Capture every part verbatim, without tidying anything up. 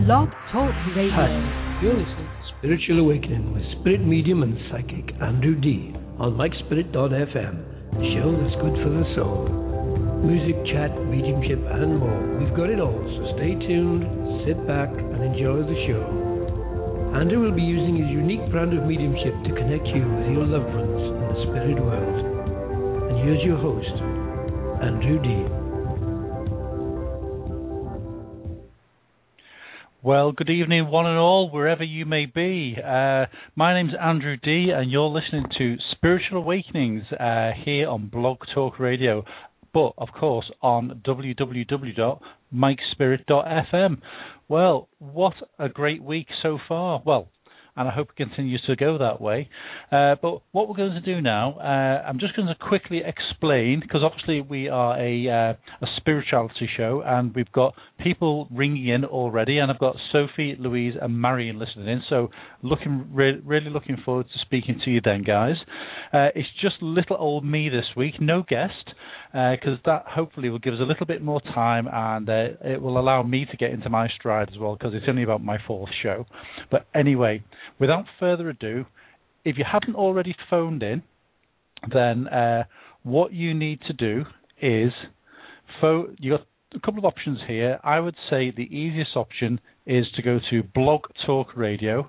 Blog Talk Radio. Hi, you're listening to Spiritual Awakening with spirit medium and psychic Andrew D. on mike spirit dot f m, the show that's good for the soul. Music, chat, mediumship, and more. We've got it all, so stay tuned, sit back, and enjoy the show. Andrew will be using his unique brand of mediumship to connect you with your loved ones in the spirit world. And here's your host, Andrew D. Well, good evening, one and all, wherever you may be. Uh, my name's Andrew D, and you're listening to Spiritual Awakenings uh, here on Blog Talk Radio, but, of course, on w w w dot mike spirit dot f m. Well, what a great week so far. Well, and I hope it continues to go that way. Uh, but what we're going to do now, uh, I'm just going to quickly explain, because obviously we are a, uh, a spirituality show, and we've got people ringing in already, and I've got Sophie, Louise, and Marion listening in, so looking re- really looking forward to speaking to you then, guys. Uh, it's just little old me this week, no guest, because uh, that hopefully will give us a little bit more time, and uh, it will allow me to get into my stride as well, because it's only about my fourth show. But anyway, without further ado, if you haven't already phoned in, then uh, what you need to do is, phone, you've got a couple of options here. I would say the easiest option is to go to blog talk radio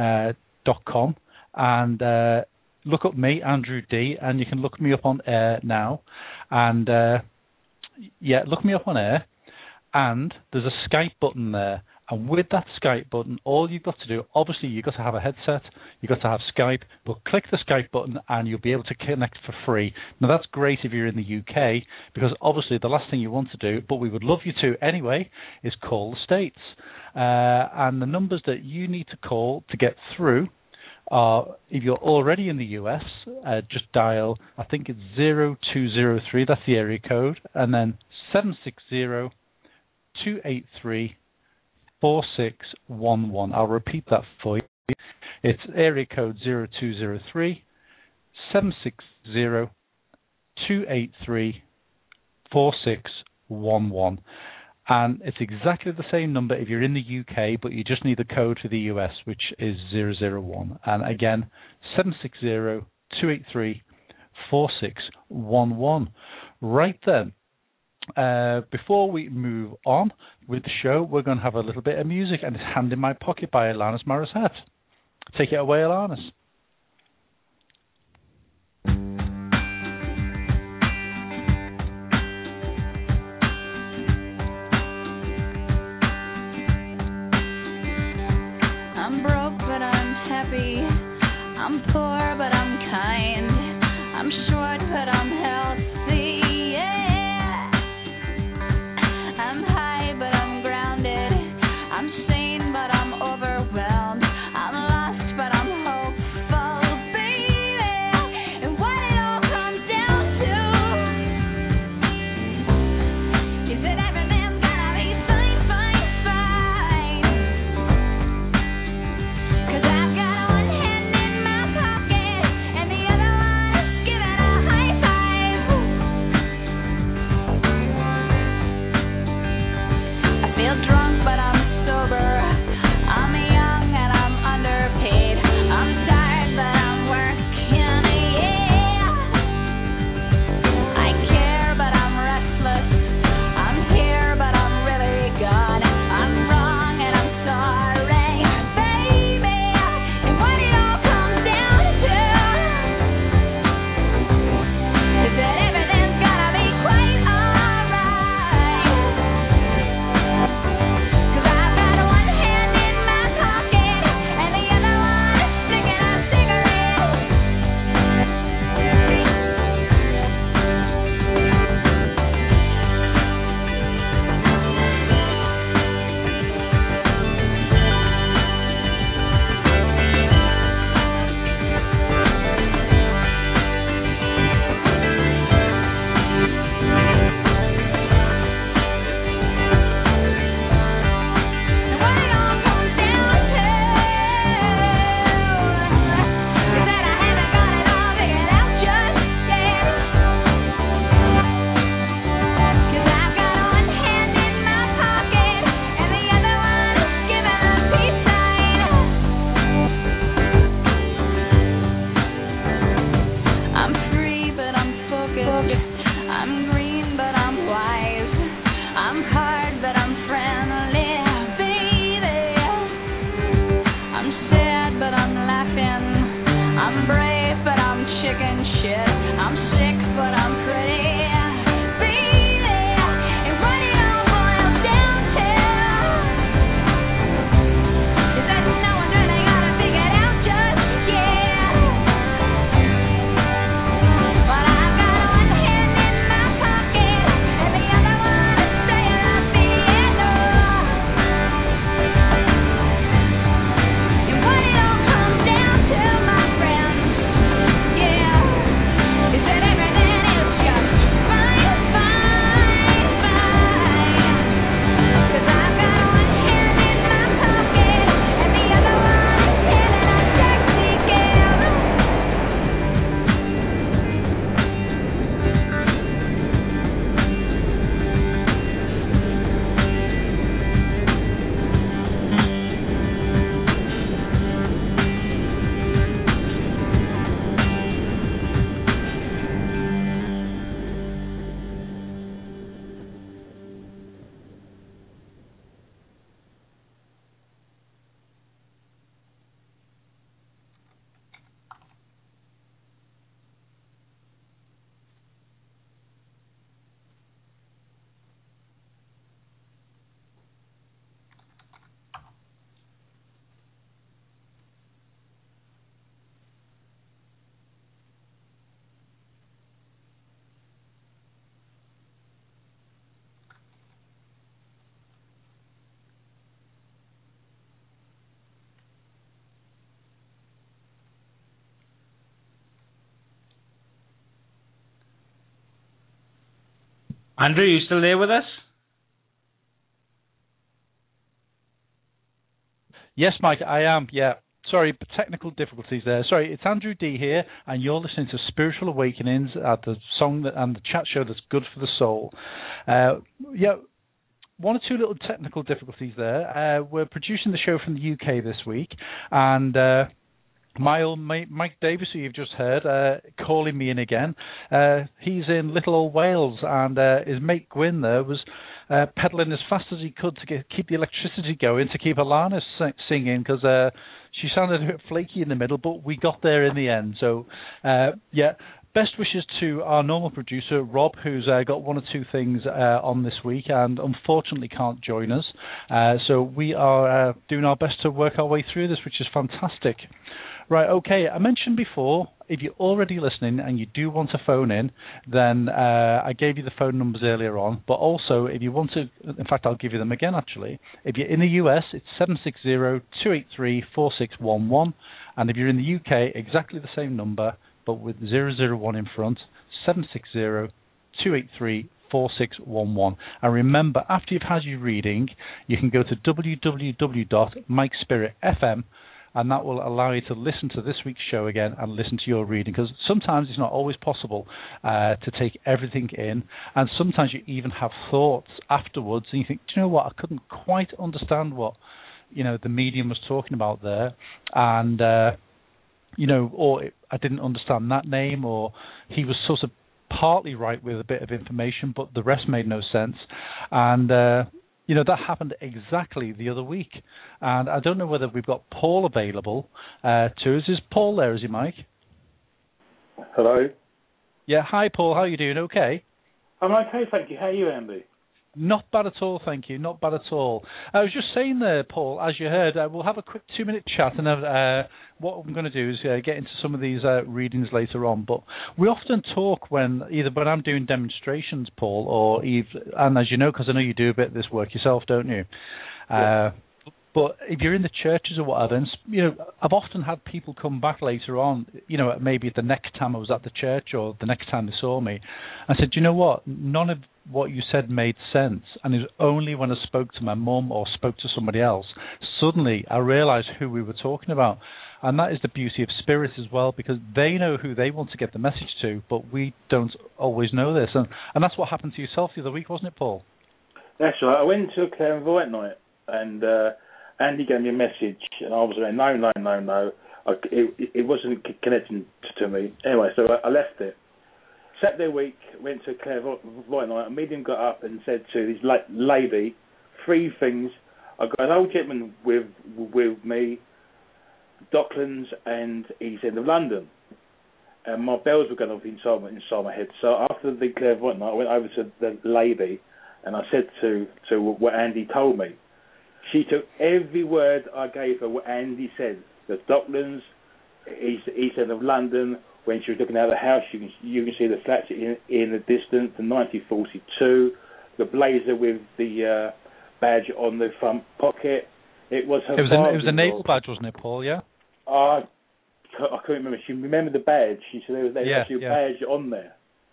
dot com and uh, look up me, Andrew D, and you can look me up on air now. And, uh, yeah, look me up on air, and there's a Skype button there. And with that Skype button, all you've got to do, obviously you've got to have a headset, you've got to have Skype, but click the Skype button and you'll be able to connect for free. Now that's great if you're in the U K, because obviously the last thing you want to do, but we would love you to anyway, is call the States. Uh, and the numbers that you need to call to get through are, if you're already in the U S, uh, just dial, I think it's zero two zero three, that's the area code, and then seven six zero, two eight three, four six one one. I'll repeat that for you. It's area code zero two zero three, seven six zero, two eight three, four six one one. And it's exactly the same number if you're in the U K, but you just need the code for the U S, which is zero zero one. And again, seven six zero, two eight three, four six one one. Right then. Uh, before we move on with the show, we're going to have a little bit of music, and it's Hand in My Pocket by Alanis Morissette. Take it away, Alanis. I'm broke, but I'm happy. I'm poor, but I'm kind. I'm short, but I'm healthy. Give it a high five. Andrew, you still there with us? Yes, Mike, I am. Yeah. Sorry, but technical difficulties there. Sorry, it's Andrew D here, and you're listening to Spiritual Awakenings at the song that, and the chat show that's good for the soul. Uh, yeah, one or two little technical difficulties there. Uh, we're producing the show from the U K this week, and uh, my old mate Mike Davis, who you've just heard, uh, calling me in again. Uh, he's in little old Wales, and uh, his mate Gwyn there was uh, pedalling as fast as he could to get, keep the electricity going, to keep Alana sing, singing, because uh, she sounded a bit flaky in the middle, but we got there in the end. So, uh, yeah, best wishes to our normal producer, Rob, who's uh, got one or two things uh, on this week and unfortunately can't join us. Uh, so we are uh, doing our best to work our way through this, which is fantastic. Right, okay, I mentioned before, if you're already listening and you do want to phone in, then uh, I gave you the phone numbers earlier on, but also if you want to, in fact, I'll give you them again, actually. If you're in the U S, it's seven six zero, two eight three, four six one one, and if you're in the U K, exactly the same number, but with zero zero one in front, seven six zero, two eight three, four six one one. And remember, after you've had your reading, you can go to w w w dot mike spirit f m, and that will allow you to listen to this week's show again and listen to your reading, because sometimes it's not always possible uh, to take everything in, and sometimes you even have thoughts afterwards, and you think, do you know what, I couldn't quite understand what, you know, the medium was talking about there, and, uh, you know, or I didn't understand that name, or he was sort of partly right with a bit of information, but the rest made no sense, and, uh, you know, that happened exactly the other week. And I don't know whether we've got Paul available uh, to us. Is Paul there, is he, Mike? Hello? Yeah, hi, Paul. How are you doing? Okay? I'm okay, thank you. How are you, Andy? Not bad at all, thank you. Not bad at all. I was just saying there, Paul, as you heard, uh, we'll have a quick two-minute chat, and uh, what I'm going to do is uh, get into some of these uh, readings later on. But we often talk when, either when I'm doing demonstrations, Paul, or Eve, and as you know, because I know you do a bit of this work yourself, don't you? Yeah. Uh, But if you're in the churches or whatever, and, you know, I've often had people come back later on, you know, maybe the next time I was at the church or the next time they saw me, and said, you know what, none of what you said made sense. And it was only when I spoke to my mum or spoke to somebody else, suddenly I realised who we were talking about. And that is the beauty of spirit as well, because they know who they want to get the message to, but we don't always know this. And, and that's what happened to yourself the other week, wasn't it, Paul? That's right. I went to a clairvoyant night, and uh, Andy gave me a message, and I was like, no, no, no, no. I, it, it wasn't connecting to me. Anyway, so I, I left it. Saturday week, went to a clairvoyant night. A medium got up and said to this la- lady three things. I got an old gentleman with with me, Docklands and East End of London. And my bells were going off inside, inside my head. So after the clairvoyant night, I went over to the lady, and I said to, to what Andy told me. She took every word I gave her, what Andy said. The Docklands, East, East End of London. When she was looking out of the house, you can, you can see the flats in, in the distance, the nineteen forty-two, the blazer with the uh, badge on the front pocket. It was her. It was, a, it was a naval badge, wasn't it, Paul? Yeah. Uh, I couldn't remember. She remembered the badge. She said there was, there was yeah, actually a yeah. badge on there,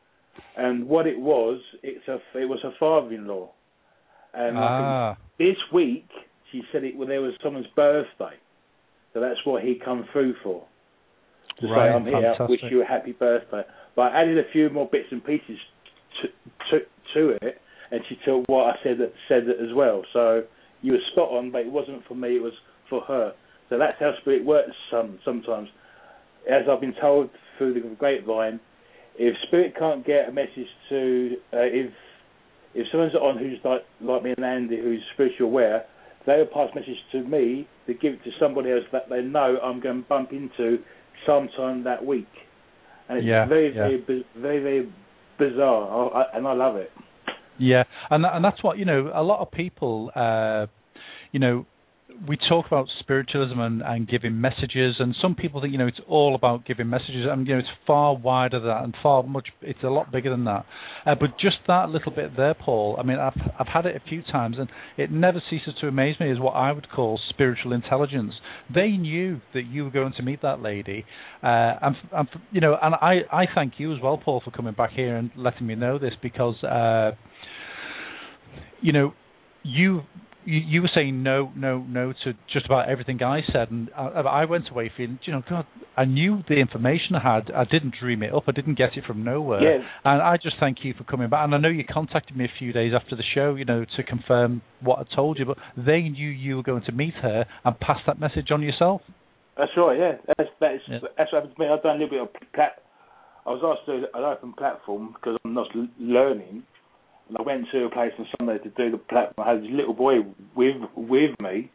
and what it was, it's a, it was her father-in-law. And ah. I think this week, she said it when there was someone's birthday, so that's what he come through for. To right, say I'm here, fantastic. wish you a happy birthday. But I added a few more bits and pieces to to, to it, and she took what I said said it as well. So you were spot on, but it wasn't for me; it was for her. So that's how spirit works. Some sometimes, as I've been told through the grapevine, if spirit can't get a message to uh, if if someone's on who's like like me and Andy, who's spiritual aware, they'll pass a message to me to give it to somebody else that they know I'm going to bump into sometime that week, and it's yeah, very, yeah. very, very, very bizarre, I, I, and I love it. Yeah, and and that's what, you know, a lot of people, uh, you know, we talk about spiritualism and, and giving messages, and some people think, you know, it's all about giving messages, and, you know, it's far wider than that, and far much, it's a lot bigger than that. Uh, but just that little bit there, Paul, I mean, I've I've had it a few times, and it never ceases to amaze me, is what I would call spiritual intelligence. They knew that you were going to meet that lady, uh, and, and, you know, and I, I thank you as well, Paul, for coming back here and letting me know this, because, uh, you know, you, you you were saying no, no, no to just about everything I said, and I, I went away feeling, you know, God, I knew the information I had. I didn't dream it up. I didn't get it from nowhere. Yeah. And I just thank you for coming back. And I know you contacted me a few days after the show, you know, to confirm what I told you, but they knew you were going to meet her and pass that message on yourself. That's right, yeah. That's that's, Yeah. that's what happened to me. I've done a little bit of plat. I was asked to do an open platform because I'm not l- learning, and I went to a place on Sunday to do the platform. I had this little boy with with me.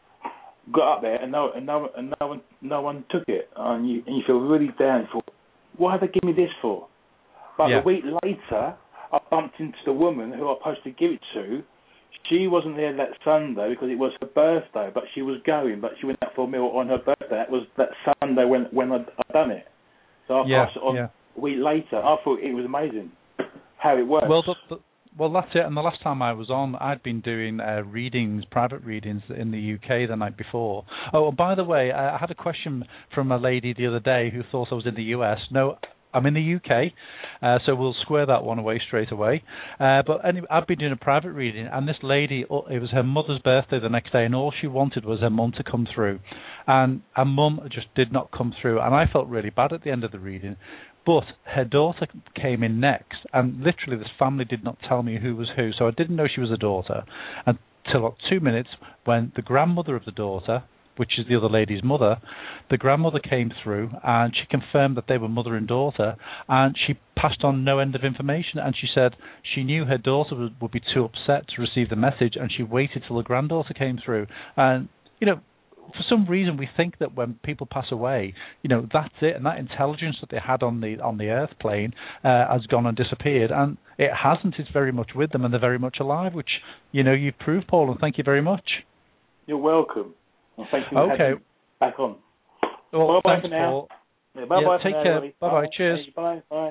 Got up there, and no and no and no one no one took it, and you and you feel really down. You thought, why have they given me this for? But Yeah. a week later, I bumped into the woman who I was supposed to give it to. She wasn't there that Sunday because it was her birthday, but she was going. But she went out for a meal on her birthday. That was that Sunday when when I'd, I'd done it. So I Yeah, passed it on yeah. a week later. I thought it was amazing how it works. Well, the, the, well, that's it. And the last time I was on, I'd been doing uh, readings, private readings in the U K the night before. Oh, and by the way, I, I had a question from a lady the other day who thought I was in the U S. No, I'm in the U K, uh, so we'll square that one away straight away. Uh, but anyway, I've been doing a private reading, and this lady, it was her mother's birthday the next day, and all she wanted was her mum to come through. And her mum just did not come through, and I felt really bad at the end of the reading. But her daughter came in next, and literally this family did not tell me who was who, so I didn't know she was a daughter until about two minutes when the grandmother of the daughter, which is the other lady's mother, the grandmother came through and she confirmed that they were mother and daughter, and she passed on no end of information, and she said she knew her daughter would, would be too upset to receive the message, and she waited till the granddaughter came through. And, you know, for some reason we think that when people pass away, you know, that's it, and that intelligence that they had on the on the earth plane uh, has gone and disappeared, and it hasn't. It's very much with them, and they're very much alive, which, you know, you've proved, Paul, and thank you very much. You're welcome. Well, thank you for Okay. having me back on. Well, bye-bye thanks, for now. Paul. Yeah, bye-bye Yeah, for take now, care. everybody. Bye-bye. Bye. Cheers. Bye. Bye.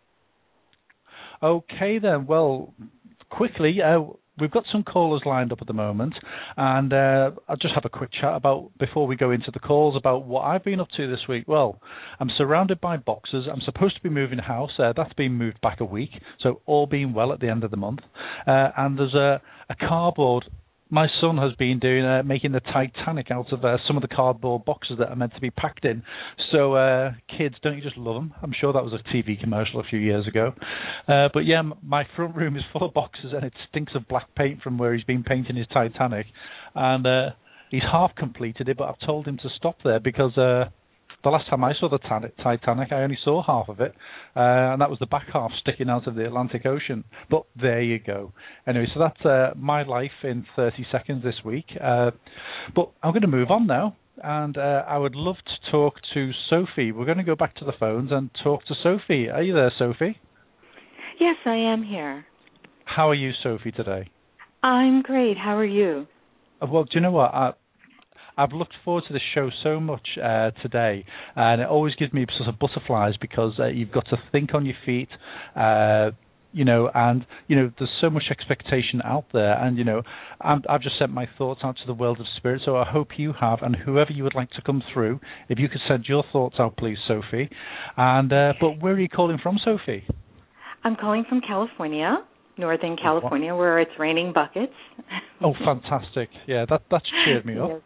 Okay, then. Well, quickly, uh, we've got some callers lined up at the moment, and uh, I'll just have a quick chat about, before we go into the calls, about what I've been up to this week. Well, I'm surrounded by boxes. I'm supposed to be moving house. Uh, that's been moved back a week, so all being well at the end of the month. Uh, and there's a, a cardboard. My son has been doing uh, making the Titanic out of uh, some of the cardboard boxes that are meant to be packed in. So, uh, kids, don't you just love them? I'm sure that was a T V commercial a few years ago. Uh, but yeah, m- my front room is full of boxes, and it stinks of black paint from where he's been painting his Titanic. And uh, he's half completed it, but I've told him to stop there because uh, the last time I saw the Titanic, I only saw half of it, uh, and that was the back half sticking out of the Atlantic Ocean. But there you go. Anyway, so that's uh, my life in thirty seconds this week. Uh, but I'm going to move on now, and uh, I would love to talk to Sophie. We're going to go back to the phones and talk to Sophie. Are you there, Sophie? Yes, I am here. How are you, Sophie, today? I'm great. How are you? Uh, well, do you know what? I, I've looked forward to the show so much uh, today, and it always gives me sort of butterflies because uh, you've got to think on your feet, uh, you know, and, you know, there's so much expectation out there, and, you know, I'm, I've just sent my thoughts out to the world of spirit, so I hope you have, and whoever you would like to come through, if you could send your thoughts out, please, Sophie. And uh, but where are you calling from, Sophie? I'm calling from California. Northern California, where it's raining buckets. Oh, fantastic. Yeah, that that's cheered me up.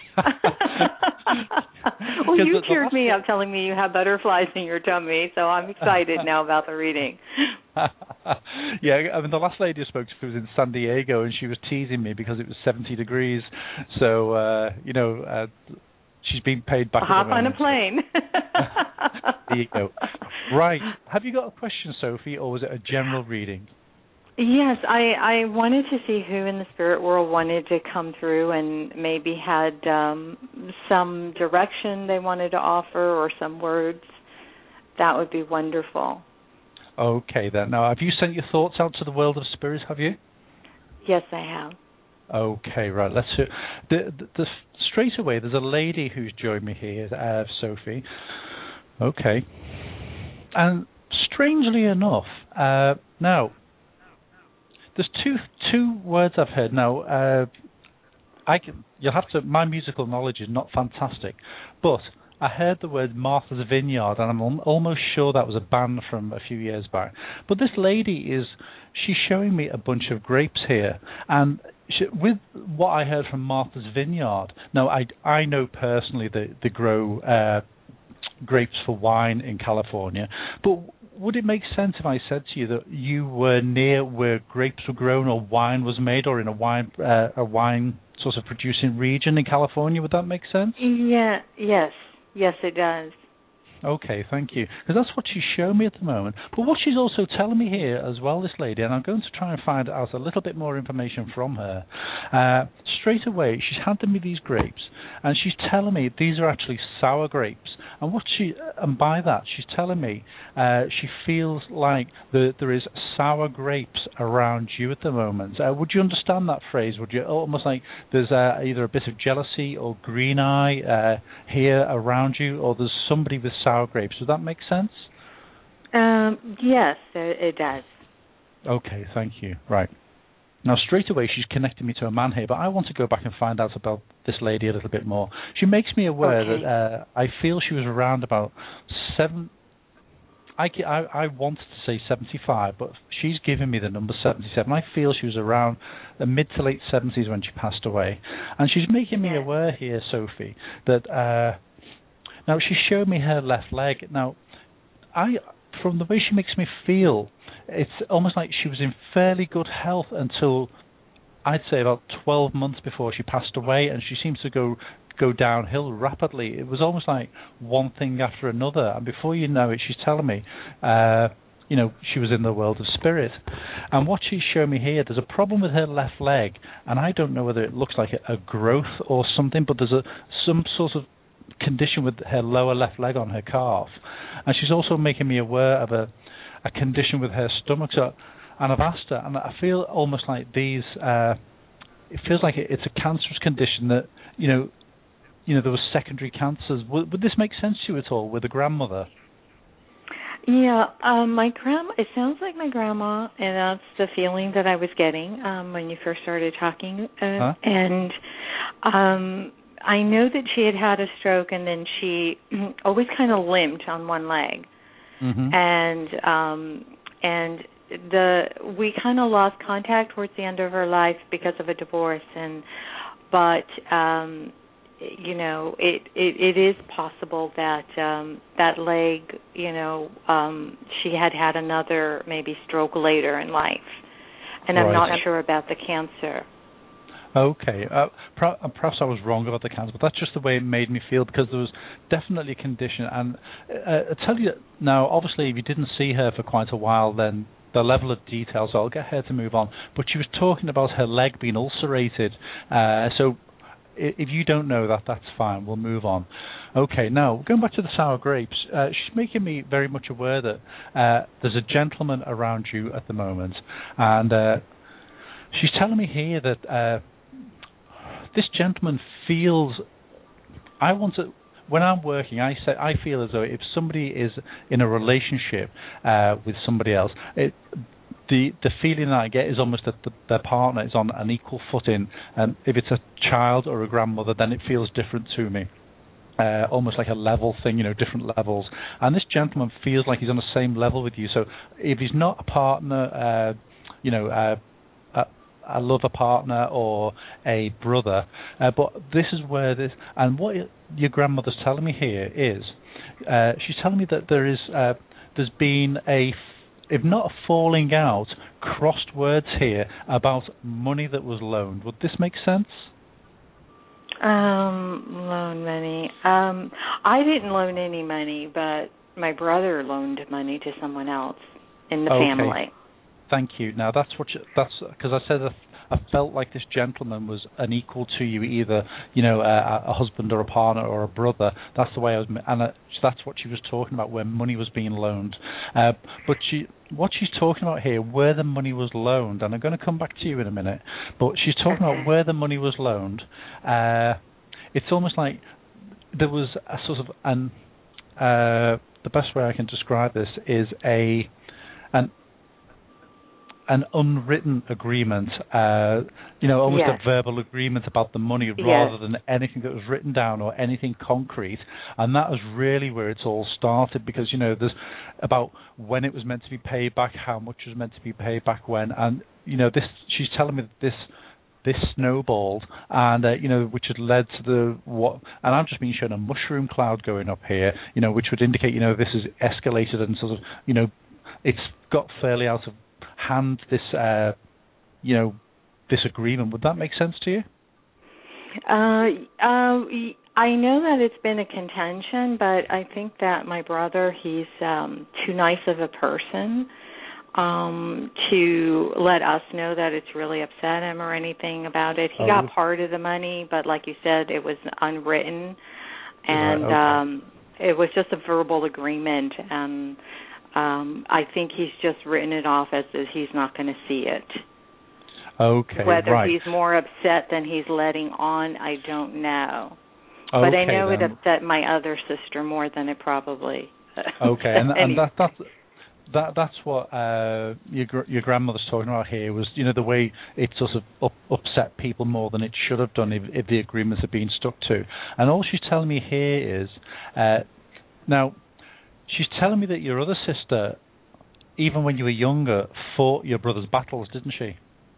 Well, you the, the cheered me up telling me you have butterflies in your tummy, so I'm excited now about the reading. Yeah, I mean, the last lady I spoke to was in San Diego, and she was teasing me because it was seventy degrees. So, uh, you know, uh, she's been paid back. Hop on a plane. There you go. Right. Have you got a question, Sophie, or was it a general reading? Yes, I, I wanted to see who in the spirit world wanted to come through and maybe had um, some direction they wanted to offer or some words. That would be wonderful. Okay, then. Now, have you sent your thoughts out to the world of spirits, have you? Yes, I have. Okay, right. Let's hear. The, the, the, straight away, there's a lady who's joined me here, uh, Sophie. Okay. And strangely enough, uh, now, there's two two words I've heard. Now, uh, I can, you'll have to. My musical knowledge is not fantastic, but I heard the word Martha's Vineyard, and I'm al- almost sure that was a band from a few years back. But this lady is, she's showing me a bunch of grapes here, and she, with what I heard from Martha's Vineyard, now I, I know personally that they grow uh, grapes for wine in California, but would it make sense if I said to you that you were near where grapes were grown or wine was made, or in a wine uh, a wine sort of producing region in California? Would that make sense? Yeah. Yes. Yes, it does. Okay, thank you. Because that's what she's showing me at the moment. But what she's also telling me here as well, this lady, and I'm going to try and find out a little bit more information from her. Uh, straight away, she's handed me these grapes, and she's telling me these are actually sour grapes. And what she, and by that, she's telling me uh, she feels like the, there is sour grapes around you at the moment. Uh, would you understand that phrase? Would you almost like there's uh, either a bit of jealousy or green eye uh, here around you, or there's somebody with sour grapes? Does that make sense? Um, yes, it does. Okay, thank you. Right. Now, straight away, she's connected me to a man here, but I want to go back and find out about this lady a little bit more. She makes me aware okay. that uh, I feel she was around about seven. I, I, I wanted to say seventy-five, but she's given me the number seventy-seven. I feel she was around the mid to late seventies when she passed away. And she's making me yeah. aware here, Sophie, that uh, now she showed me her left leg. Now, I from the way she makes me feel, it's almost like she was in fairly good health until I'd say about twelve months before she passed away, and she seems to go go downhill rapidly. It was almost like one thing after another, and before you know it, she's telling me, uh, you know, she was in the world of spirit. And what she's shown me here, there's a problem with her left leg, and I don't know whether it looks like a, a growth or something, but there's a some sort of condition with her lower left leg on her calf. And she's also making me aware of a, a condition with her stomach. So, and I've asked her, and I feel almost like these, uh, it feels like it, it's a cancerous condition that, you know, you know, there was secondary cancers. Would, would this make sense to you at all with a grandmother? Yeah, um, my grandma, it sounds like my grandma, and that's the feeling that I was getting um, when you first started talking. Uh, huh? And um, I know that she had had a stroke, and then she always kind of limped on one leg. Mm-hmm. And um, and the we kind of lost contact towards the end of her life because of a divorce. And but um, you know, it, it it is possible that um, that leg, you know, um, she had had another maybe stroke later in life, and I'm right. not sure about the cancer. Okay, uh, perhaps I was wrong about the cancer, but that's just the way it made me feel, because there was definitely a condition. And uh, I tell you now, obviously, if you didn't see her for quite a while, then the level of details, I'll get her to move on. But she was talking about her leg being ulcerated. Uh, so if you don't know that, that's fine. We'll move on. Okay, now, going back to the sour grapes, uh, she's making me very much aware that uh, there's a gentleman around you at the moment, and uh, she's telling me here that uh, this gentleman feels, I want to, when I'm working, I say I feel as though if somebody is in a relationship uh, with somebody else, it, the the feeling that I get is almost that the, their partner is on an equal footing. And if it's a child or a grandmother, then it feels different to me. Uh, almost like a level thing, you know, different levels. And this gentleman feels like he's on the same level with you. So if he's not a partner, uh, you know, uh, a lover partner or a brother, uh, but this is where this, and what your grandmother's telling me here is, uh, she's telling me that there is, uh, there's been a, if not a falling out, crossed words here about money that was loaned. Would this make sense? Um, loan money. Um, I didn't loan any money, but my brother loaned money to someone else in the okay. family. Thank you. Now that's what you, that's because I said I felt like this gentleman was an equal to you, either you know a, a husband or a partner or a brother. That's the way I was, and uh, that's what she was talking about, where money was being loaned. Uh, but she, what she's talking about here, where the money was loaned, and I'm going to come back to you in a minute. But she's talking about where the money was loaned. Uh, it's almost like there was a sort of an. Uh, the best way I can describe this is a an an unwritten agreement, uh, you know, almost yes. a verbal agreement about the money yes. rather than anything that was written down or anything concrete. And that was really where it's all started, because, you know, there's about when it was meant to be paid back, how much was meant to be paid back when. And, you know, this, she's telling me that this this snowballed, and uh, you know, which had led to the what, and I'm just being shown a mushroom cloud going up here, you know, which would indicate, you know, this is escalated and sort of, you know, it's got fairly out of hand, this, uh, you know, this agreement. Would that make sense to you? Uh, uh, I know that it's been a contention, but I think that my brother, he's um, too nice of a person um, to let us know that it's really upset him or anything about it. He oh. got part of the money, but like you said, it was unwritten, and right, okay. um, it was just a verbal agreement, and um, I think he's just written it off as, as he's not going to see it. Okay, Whether right. he's more upset than he's letting on, I don't know. Okay, but I know then. it upset my other sister more than it probably. Okay, and, and that that's that that's what uh, your your grandmother's talking about here, was, you know, the way it sort of up, upset people more than it should have done if, if the agreements had been stuck to. And all she's telling me here is, uh, now, she's telling me that your other sister, even when you were younger, fought your brother's battles, didn't she?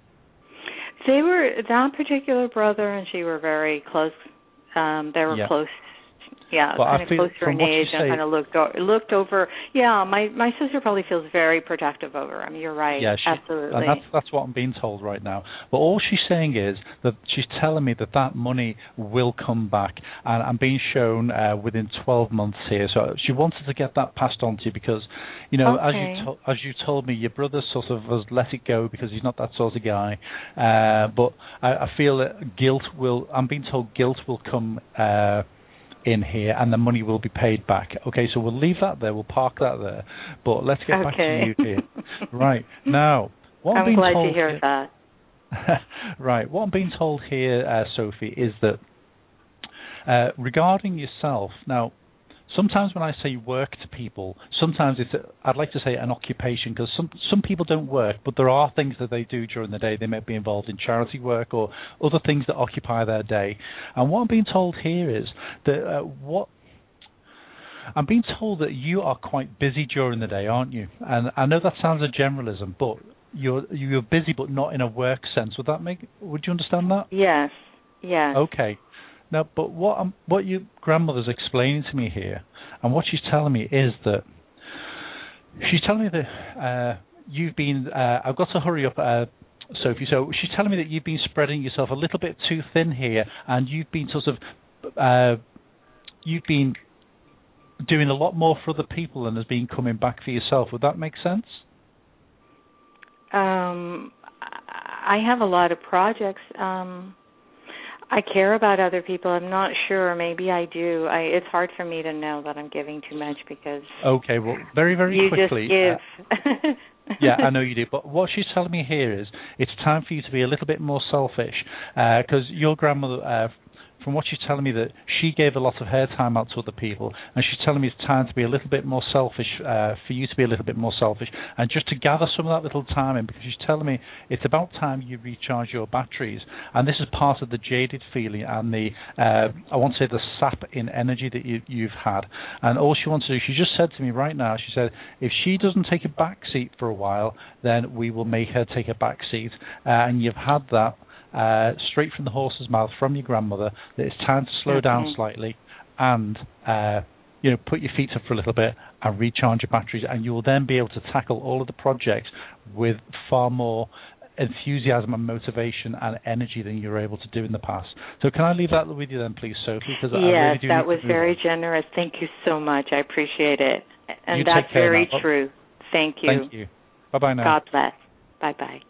They were, that particular brother and she were very close. Um, they were yeah. close. Yeah, but kind of closer in age, and kind of looked o- looked over. Yeah, my my sister probably feels very protective over him. You're right. Yeah, she, absolutely. And that's that's what I'm being told right now. But all she's saying is that she's telling me that that money will come back, and I'm being shown uh, within twelve months here. So she wanted to get that passed on to you because, you know, okay. as you to- as you told me, your brother sort of has let it go because he's not that sort of guy. Uh, but I, I feel that guilt will. I'm being told guilt will come. Uh, in here, and the money will be paid back. Okay, so we'll leave that there, we'll park that there, but let's get okay. back to you here. Right, now, what I'm, I'm being glad told to hear here, that. right, what I'm being told here, uh, Sophie, is that uh, regarding yourself, now, sometimes when I say work to people, sometimes it's, a, I'd like to say an occupation, because some some people don't work, but there are things that they do during the day. They may be involved in charity work or other things that occupy their day. And what I'm being told here is that uh, what I'm being told that you are quite busy during the day, aren't you? And I know that sounds a generalism, but you're you're busy, but not in a work sense. Would that make? Would you understand that? Yes. Yes. Okay. Now, but what um, what your grandmother's explaining to me here, and what she's telling me is that she's telling me that uh, you've been. Uh, I've got to hurry up, uh, Sophie. So she's telling me that you've been spreading yourself a little bit too thin here, and you've been sort of uh, you've been doing a lot more for other people than has been coming back for yourself. Would that make sense? Um, I have a lot of projects. Um. I care about other people. I'm not sure. Maybe I do. I, it's hard for me to know that I'm giving too much because. Okay, well, very, very you quickly. You just give. Uh, yeah, I know you do. But what she's telling me here is it's time for you to be a little bit more selfish, because uh, your grandmother, uh, from what she's telling me, that she gave a lot of her time out to other people, and she's telling me it's time to be a little bit more selfish, uh, for you to be a little bit more selfish, and just to gather some of that little time in, because she's telling me it's about time you recharge your batteries, and this is part of the jaded feeling and the, uh, I want to say the sap in energy that you, you've had. And all she wants to do, she just said to me right now, she said, if she doesn't take a back seat for a while, then we will make her take a back seat, uh, and you've had that Uh, straight from the horse's mouth from your grandmother, that it's time to slow okay. down slightly and uh, you know, put your feet up for a little bit and recharge your batteries, and you will then be able to tackle all of the projects with far more enthusiasm and motivation and energy than you were able to do in the past. So can I leave that with you then, please, Sophie? Yes, I really do that was very on. generous. Thank you so much. I appreciate it. And you that's very now. true. Thank you. Thank you. Bye-bye now. God bless. Bye-bye.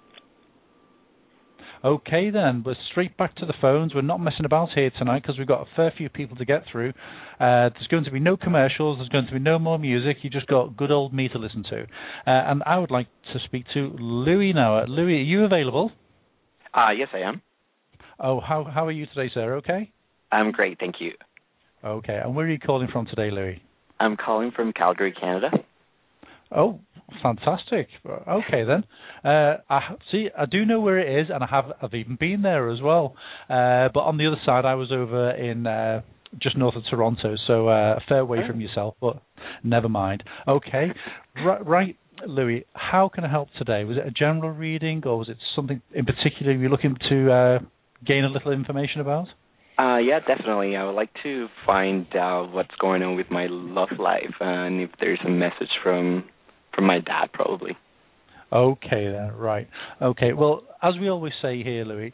Okay, then, we're straight back to the phones. We're not messing about here tonight because we've got a fair few people to get through. Uh, there's going to be no commercials. There's going to be no more music. You just got good old me to listen to. Uh, and I would like to speak to Louis now. Uh, Louis, are you available? Uh, yes, I am. Oh, how how are you today, sir? Okay? I'm great, thank you. Okay, and where are you calling from today, Louis? I'm calling from Calgary, Canada. Oh, Fantastic. Okay, then. Uh, I see. I do know where it is, and I have. I've even been there as well. Uh, but on the other side, I was over in uh, just north of Toronto, so uh, a fair way oh. from yourself. But never mind. Okay, right, right, Louis. How can I help today? Was it a general reading, or was it something in particular you're looking to uh, gain a little information about? Uh, yeah, definitely. I would like to find out what's going on with my love life, uh, and if there's a message from from my dad, probably. Okay, then, right. Okay, well, as we always say here, Louis,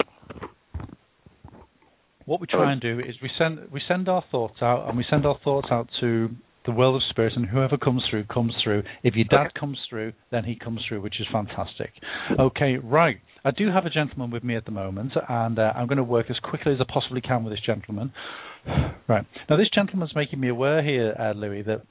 what we try and do is we send we send our thoughts out, and we send our thoughts out to the world of spirit, and whoever comes through, comes through. If your dad okay. comes through, then he comes through, which is fantastic. Okay, right. I do have a gentleman with me at the moment, and uh, I'm going to work as quickly as I possibly can with this gentleman. Right. Now, this gentleman's making me aware here, uh, Louis, that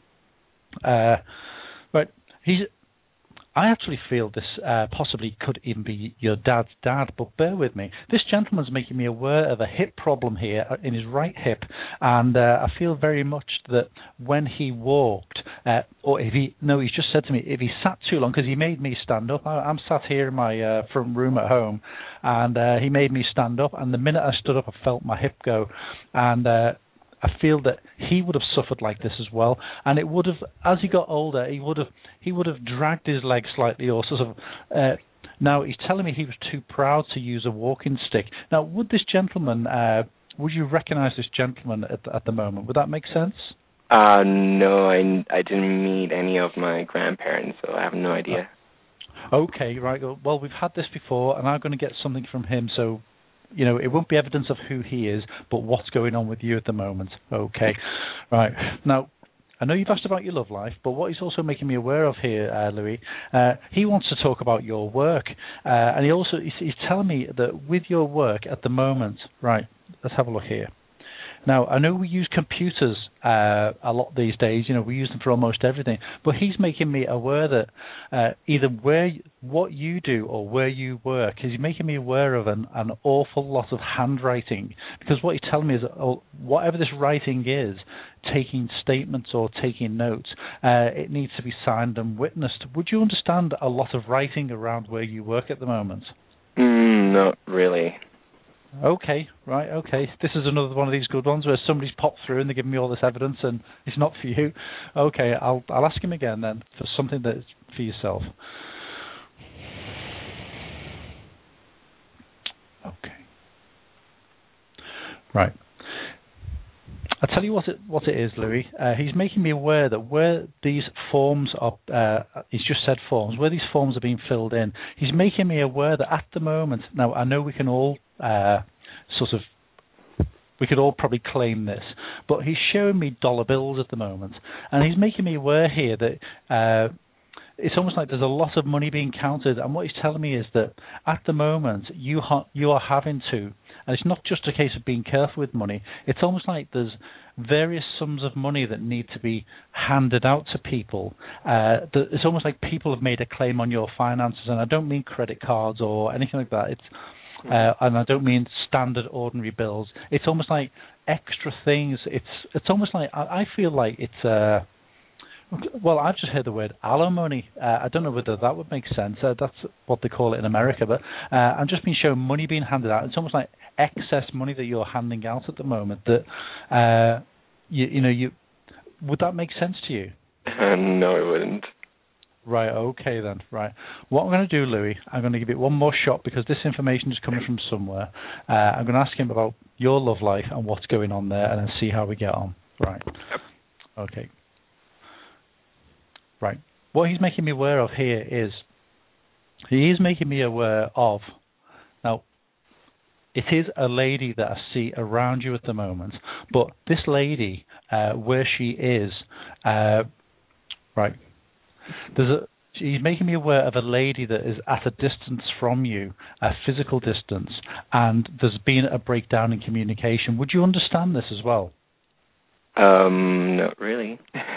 uh, right, he's... I actually feel this uh, possibly could even be your dad's dad, but bear with me. This gentleman's making me aware of a hip problem here in his right hip, and uh, I feel very much that when he walked, uh, or if he, no, he's just said to me, if he sat too long, because he made me stand up. I, I'm sat here in my uh, front room at home, and uh, he made me stand up, and the minute I stood up, I felt my hip go, and uh, I feel that he would have suffered like this as well, and it would have, as he got older, he would have he would have dragged his leg slightly, or sort of. Uh, now he's telling me he was too proud to use a walking stick. Now, would this gentleman, uh, would you recognise this gentleman at, at the moment? Would that make sense? Uh, no, I, I didn't meet any of my grandparents, so I have no idea. Okay, right. Well, we've had this before, and I'm going to get something from him, so. You know, it won't be evidence of who he is, but what's going on with you at the moment. Okay. Right. Now, I know you've asked about your love life, but what he's also making me aware of here, uh, Louis, uh, he wants to talk about your work. Uh, and he also he's, he's telling me that with your work at the moment, right, let's have a look here. Now, I know we use computers uh, a lot these days. You know, we use them for almost everything. But he's making me aware that uh, either where what you do or where you work, he's making me aware of an, an awful lot of handwriting. Because what he's telling me is that oh, whatever this writing is, taking statements or taking notes, uh, it needs to be signed and witnessed. Would you understand a lot of writing around where you work at the moment? Mm, not really. Okay, right, okay. This is another one of these good ones where somebody's popped through and they're giving me all this evidence and it's not for you. Okay, I'll I'll ask him again then for something that's for yourself. Okay. Right. I'll tell you what it what it is, Louis. Uh, he's making me aware that where these forms are, uh, he's just said forms, where these forms are being filled in, he's making me aware that at the moment, now I know we can all uh, sort of, we could all probably claim this, but he's showing me dollar bills at the moment, and he's making me aware here that uh, it's almost like there's a lot of money being counted, and what he's telling me is that at the moment you ha- you are having to, and it's not just a case of being careful with money, it's almost like there's various sums of money that need to be handed out to people. Uh, that it's almost like people have made a claim on your finances, and I don't mean credit cards or anything like that. It's uh, and I don't mean standard ordinary bills. It's almost like extra things. It's it's almost like I, I feel like it's. Uh, Well, I've just heard the word alimony. Uh, I don't know whether that would make sense. Uh, that's what they call it in America. But uh, I'm just being shown money being handed out. It's almost like excess money that you're handing out at the moment. That uh, you, you know, you would that make sense to you? Uh, no, it wouldn't. Right. Okay then. Right. What I'm going to do, Louis, I'm going to give it one more shot because this information is coming from somewhere. Uh, I'm going to ask him about your love life and what's going on there, and then see how we get on. Right. Okay. Right. What he's making me aware of here is he is making me aware of, now, it is a lady that I see around you at the moment, but this lady, uh, where she is, uh, right, there's a, he's making me aware of a lady that is at a distance from you, a physical distance, and there's been a breakdown in communication. Would you understand this as well? Um, not really.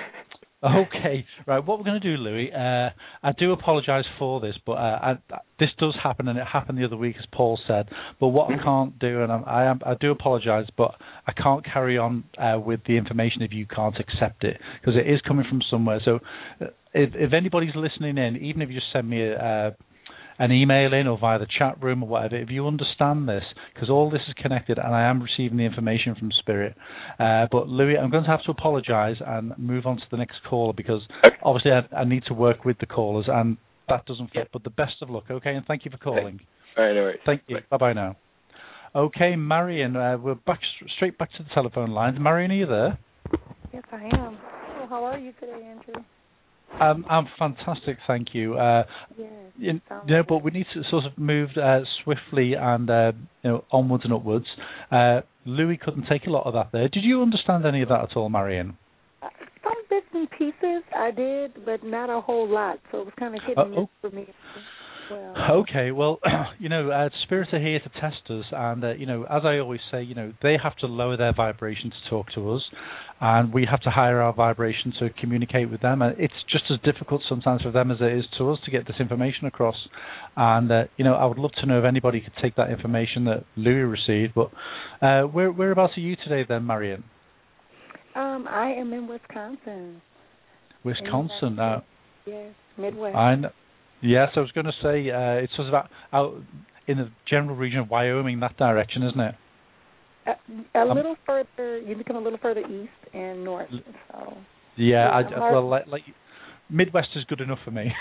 Okay, right. What we're going to do, Louis, uh, I do apologise for this, but uh, I, this does happen, and it happened the other week, as Paul said. But what I can't do, and I, I, am, I do apologise, but I can't carry on uh, with the information if you can't accept it, because it is coming from somewhere. So uh, if, if anybody's listening in, even if you just send me a, uh, an email in or via the chat room or whatever, if you understand this, because all this is connected and I am receiving the information from Spirit. Uh, but Louis, I'm going to have to apologise and move on to the next caller because okay. obviously I, I need to work with the callers and that doesn't fit. But the best of luck, okay? And thank you for calling. Okay. All right, no worries. Thank you. Bye bye now. Okay, Marion, uh, we're back straight back to the telephone lines. Marion, are you there? Yes, I am. Well, how are you today, Andrew? Um, I'm fantastic, thank you. Uh, yes, you, you know, but we need to sort of move uh, swiftly and uh, you know onwards and upwards. Uh, Louis couldn't take a lot of that there. Did you understand any of that at all, Marion? Uh, some bits and pieces I did, but not a whole lot. So it was kind of hit and Uh, miss for me. Well, okay, well, you know, uh, spirits are here to test us, and uh, you know, as I always say, you know, they have to lower their vibration to talk to us, and we have to higher our vibration to communicate with them. And it's just as difficult sometimes for them as it is to us to get this information across. And uh, you know, I would love to know if anybody could take that information that Louis received. But uh, where whereabouts are you today, then, Marion? Um, I am in Wisconsin. Wisconsin. Uh, yes, Midwest. I know. Yes, I was going to say uh, it's sort of out, out in the general region of Wyoming, that direction, isn't it? A, a um, little further, you become a little further east and north. So. Yeah, I, well, like, like Midwest is good enough for me.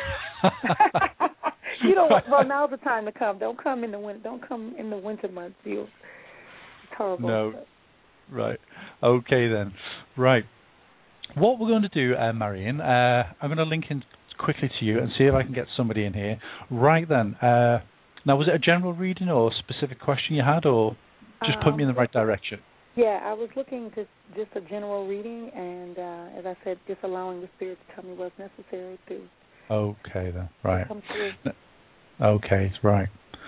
You don't. Well, now's the time to come. Don't come in the winter. Don't come in the winter months. You. It's horrible. No. Right. Okay then. Right. What we're going to do, uh, Marion, uh, I'm going to link in quickly to you and see if I can get somebody in here. Right then. Uh, now, was it a general reading or a specific question you had, or just um, put me in the right direction? Yeah, I was looking to just a general reading, and uh, as I said, just allowing the Spirit to tell me what's necessary to. Okay then. Right. Come through. Okay. Right.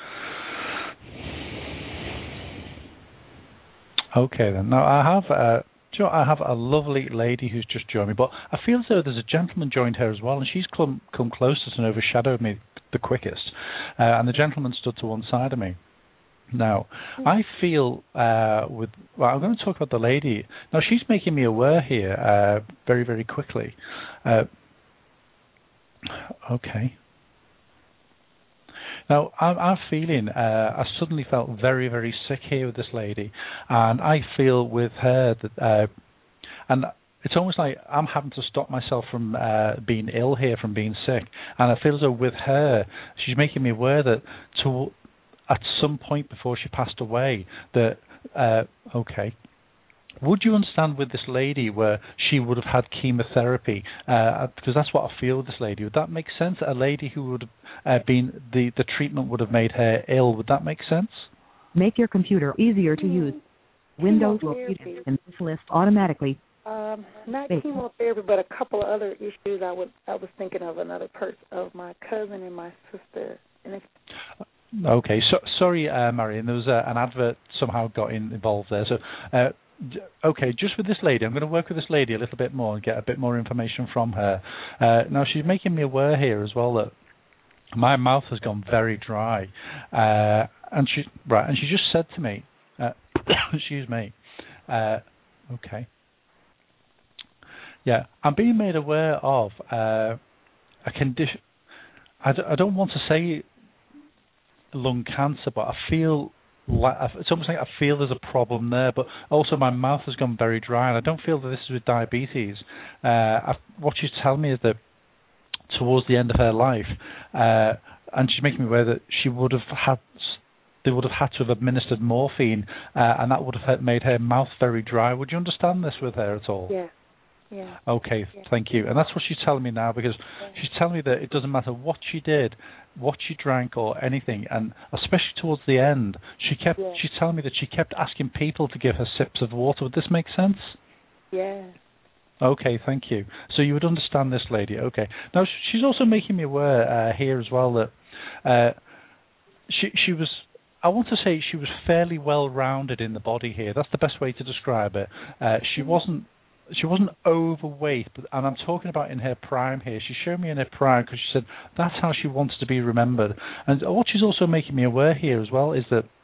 Okay then. Now I have. Uh, Do you know, I have a lovely lady who's just joined me, but I feel as though there's a gentleman joined her as well, and she's come, come closest and overshadowed me the quickest. Uh, and the gentleman stood to one side of me. Now, I feel uh, with... Well, I'm going to talk about the lady. Now, she's making me aware here uh, very, very quickly. Uh, okay. Now, I'm, I'm feeling, uh, I suddenly felt very, very sick here with this lady, and I feel with her that, uh, and it's almost like I'm having to stop myself from uh, being ill here, from being sick, and I feel as though with her, she's making me aware that to, at some point before she passed away, that, uh, okay, would you understand with this lady where she would have had chemotherapy? Uh, because that's what I feel with this lady. Would that make sense? A lady who would have uh, been, the, the treatment would have made her ill. Would that make sense? Make your computer easier to use. Windows will feed it in this list automatically. Um, not chemotherapy, but a couple of other issues. I would I was thinking of another person, of my cousin and my sister. And it's okay, so sorry, uh, Marion. There was uh, an advert somehow got in, involved there. So. Uh, Okay, just with this lady, I'm going to work with this lady a little bit more and get a bit more information from her. Uh, now, she's making me aware here as well that my mouth has gone very dry, uh, and she right, and she just said to me, uh, "Excuse me." Uh, okay. Yeah, I'm being made aware of uh, a condition. I, d- I don't want to say lung cancer, but I feel. It's almost like I feel there's a problem there, but also my mouth has gone very dry, and I don't feel that this is with diabetes. Uh, I, what she's telling me is that towards the end of her life, uh, and she's making me aware that she would have had, they would have had to have administered morphine, uh, and that would have made her mouth very dry. Would you understand this with her at all? Yeah. Yeah. Okay, yeah. Thank you. And that's what she's telling me now, because yeah. she's telling me that it doesn't matter what she did, what she drank or anything, and especially towards the end, she kept. Yeah. She's telling me that she kept asking people to give her sips of water. Would this make sense? Yeah. Okay, thank you. So you would understand this lady. Okay. Now she's also making me aware uh, here as well that uh, she she was. I want to say she was fairly well rounded in the body here. That's the best way to describe it. Uh, she mm-hmm. wasn't. She wasn't overweight, but, and I'm talking about in her prime here. She showed me in her prime because she said that's how she wants to be remembered. And what she's also making me aware here as well is that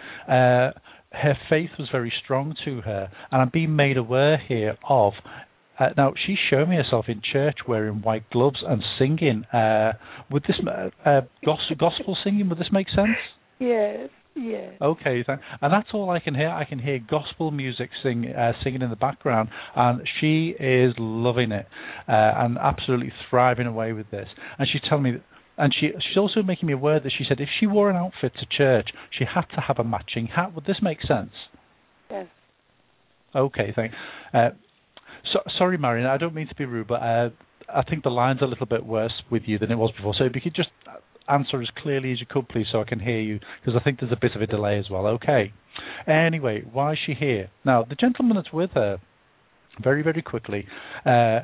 uh, her faith was very strong to her, and I'm being made aware here of uh, now she showed me herself in church wearing white gloves and singing. Uh, would this uh, uh, gospel, gospel singing? Would this make sense? Yes. Yes. Okay, th- and that's all I can hear. I can hear gospel music sing, uh, singing in the background, and she is loving it uh, and absolutely thriving away with this. And she's telling me, that, and she she's also making me aware that she said if she wore an outfit to church, she had to have a matching hat. Would this make sense? Yes. Okay, thank. Uh, so, sorry, Marion, I don't mean to be rude, but uh, I think the line's a little bit worse with you than it was before. So if you could just answer as clearly as you could, please, so I can hear you, because I think there's a bit of a delay as well. Okay. Anyway, why is she here? Now, the gentleman that's with her, very, very quickly, uh,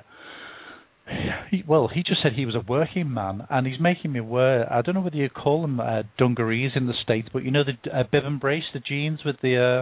he, well, he just said he was a working man, and he's making me aware, I don't know whether you call them uh, dungarees in the States, but you know the uh, bib and brace, the jeans with the... Uh,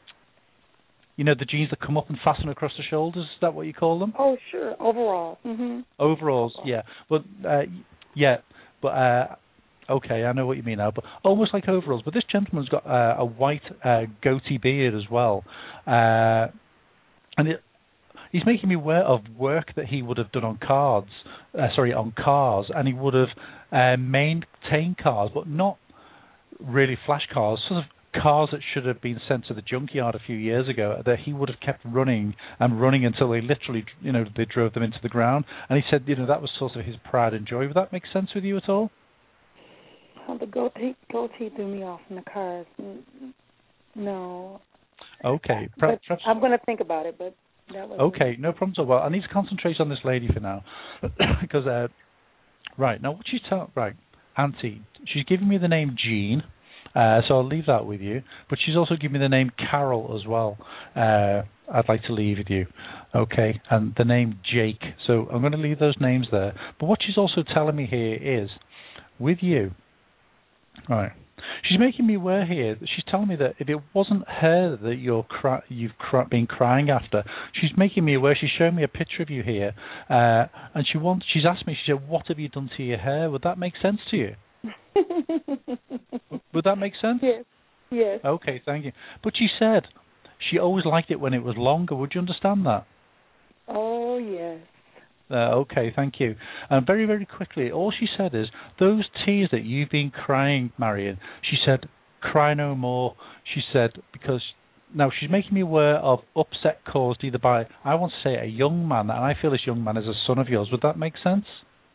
You know, the jeans that come up and fasten across the shoulders, is that what you call them? Oh, sure. Overall. Mm-hmm. Overalls, yeah. But, uh, yeah, but, uh, okay, I know what you mean now, but almost like overalls. But this gentleman's got uh, a white uh, goatee beard as well. Uh, and it, he's making me aware of work that he would have done on cars, uh, sorry, on cars, and he would have uh, maintained cars, but not really flash cars, sort of cars that should have been sent to the junkyard a few years ago, that he would have kept running and running until they literally, you know, they drove them into the ground. And he said, you know, that was sort of his pride and joy. Would that make sense with you at all? Oh, the goatee, goatee threw me off in the cars. No. Okay. Perhaps, perhaps, I'm going to think about it, but that was... Okay, no problem at all. Well, I need to concentrate on this lady for now. because, uh, right, now what she's telling... Right, Auntie, she's giving me the name Jean. Uh, so I'll leave that with you. But she's also given me the name Carol as well. Uh, I'd like to leave with you. Okay. And the name Jake. So I'm going to leave those names there. But what she's also telling me here is, with you, all right, she's making me aware here that she's telling me that if it wasn't her that you're cry- you've cry- been crying after, she's making me aware. She's showing me a picture of you here. Uh, and she wants, she's asked me, she said, what have you done to your hair? Would that make sense to you? Would that make sense? Yes. Yes. Okay, thank you. But she said she always liked it when it was longer. Would you understand that? Oh, yes. Uh, okay, thank you. And very, very quickly, all she said is, those tears that you've been crying, Marion, she said, cry no more. She said, because now she's making me aware of upset caused either by, I want to say, a young man, and I feel this young man is a son of yours. Would that make sense?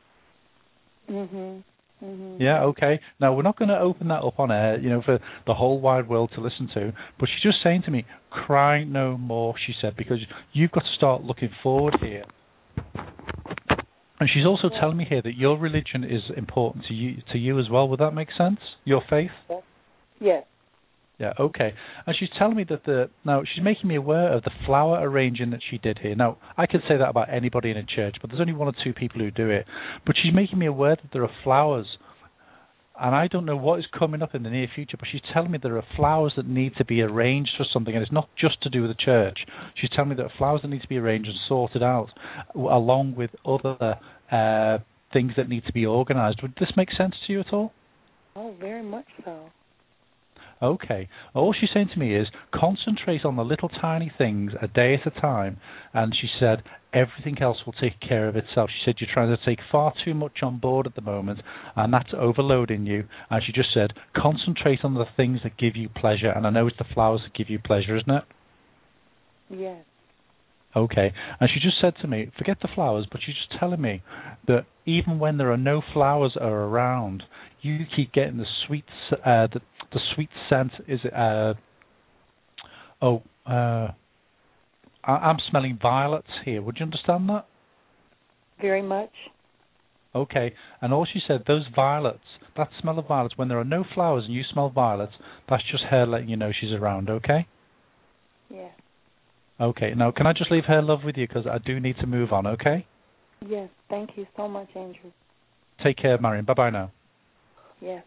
Mm-hmm. Mm-hmm. Yeah, okay. Now, we're not going to open that up on air, you know, for the whole wide world to listen to, but she's just saying to me, cry no more, she said, because you've got to start looking forward here. And she's also yeah. telling me here that your religion is important to you to you as well. Would that make sense? Your faith? Yes. Yes. Yeah, okay. And she's telling me that the... Now, she's making me aware of the flower arranging that she did here. Now, I could say that about anybody in a church, but there's only one or two people who do it. But she's making me aware that there are flowers. And I don't know what is coming up in the near future, but she's telling me there are flowers that need to be arranged for something, and it's not just to do with the church. She's telling me there are flowers that need to be arranged and sorted out, along with other uh, things that need to be organised. Would this make sense to you at all? Oh, very much so. Okay. All she's saying to me is concentrate on the little tiny things a day at a time, and she said everything else will take care of itself. She said you're trying to take far too much on board at the moment, and that's overloading you. And she just said concentrate on the things that give you pleasure, and I know it's the flowers that give you pleasure, isn't it? Yes. Okay. And she just said to me, forget the flowers, but she's just telling me that even when there are no flowers are around, you keep getting the sweet, uh, the, the sweet scent. Is it? Uh, oh, uh, I, I'm smelling violets here. Would you understand that? Very much. Okay. And all she said, those violets, that smell of violets, when there are no flowers and you smell violets, that's just her letting you know she's around. Okay. Yes. Okay. Now, can I just leave her love with you because I do need to move on. Okay. Yes. Thank you so much, Andrew. Take care, Marion. Bye bye now. Yes.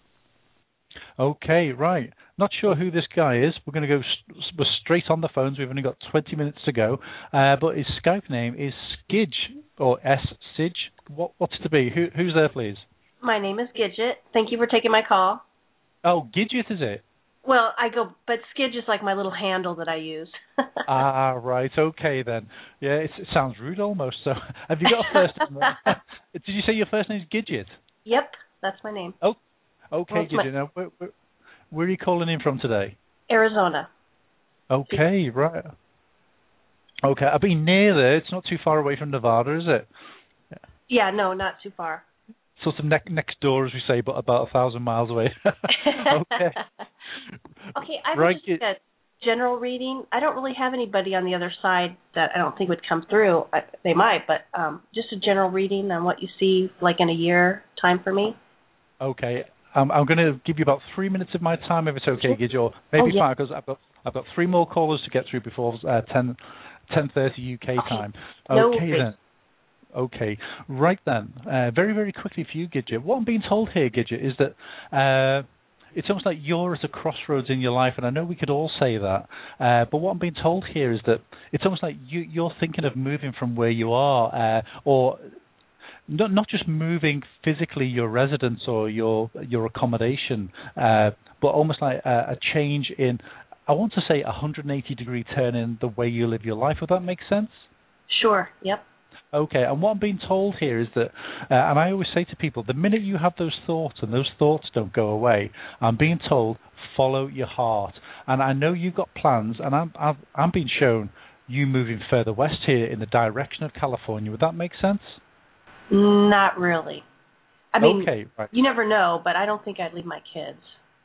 Okay, right. Not sure who this guy is. We're going to go st- we're straight on the phones. We've only got twenty minutes to go. Uh, but his Skype name is Skidge, or S. Sidge. What, what's it to be? Who, who's there, please? My name is Gidget. Thank you for taking my call. Oh, Gidget, is it? Well, I go, but Skidge is like my little handle that I use. Ah, right. Okay, then. Yeah, it's, it sounds rude almost. So, have you got a first name? Did you say your first name is Gidget? Yep, that's my name. Oh, okay, well, Gidget. my... Now, where, where, where are you calling in from today? Arizona. Okay, right. Okay, I've been near there. It's not too far away from Nevada, is it? Yeah, no, not too far. Sort of ne- next door, as we say, but about a thousand miles away. Okay. Okay, I right. would just get general reading. I don't really have anybody on the other side that I don't think would come through. I, they might, but um, just a general reading on what you see, like in a year time for me. Okay. Um, I'm going to give you about three minutes of my time, if it's okay, Gidge, or maybe oh, yeah. five, because I've got I've got three more callers to get through before uh, ten thirty U K okay. time. No okay then. Okay, right then. Uh, very, very quickly for you, Gidget. What I'm being told here, Gidget, is that uh, it's almost like you're at a crossroads in your life, and I know we could all say that. Uh, but what I'm being told here is that it's almost like you, you're thinking of moving from where you are, uh, or not not just moving physically your residence or your your accommodation, uh, but almost like a, a change in, I want to say, a one hundred eighty degree turn in the way you live your life. Would that make sense? Sure. Yep. Okay, and what I'm being told here is that, uh, and I always say to people, the minute you have those thoughts and those thoughts don't go away, I'm being told, follow your heart. And I know you've got plans, and I'm, I'm, I'm being shown you moving further west here in the direction of California. Would that make sense? Not really. I mean, okay, right. You never know, but I don't think I'd leave my kids.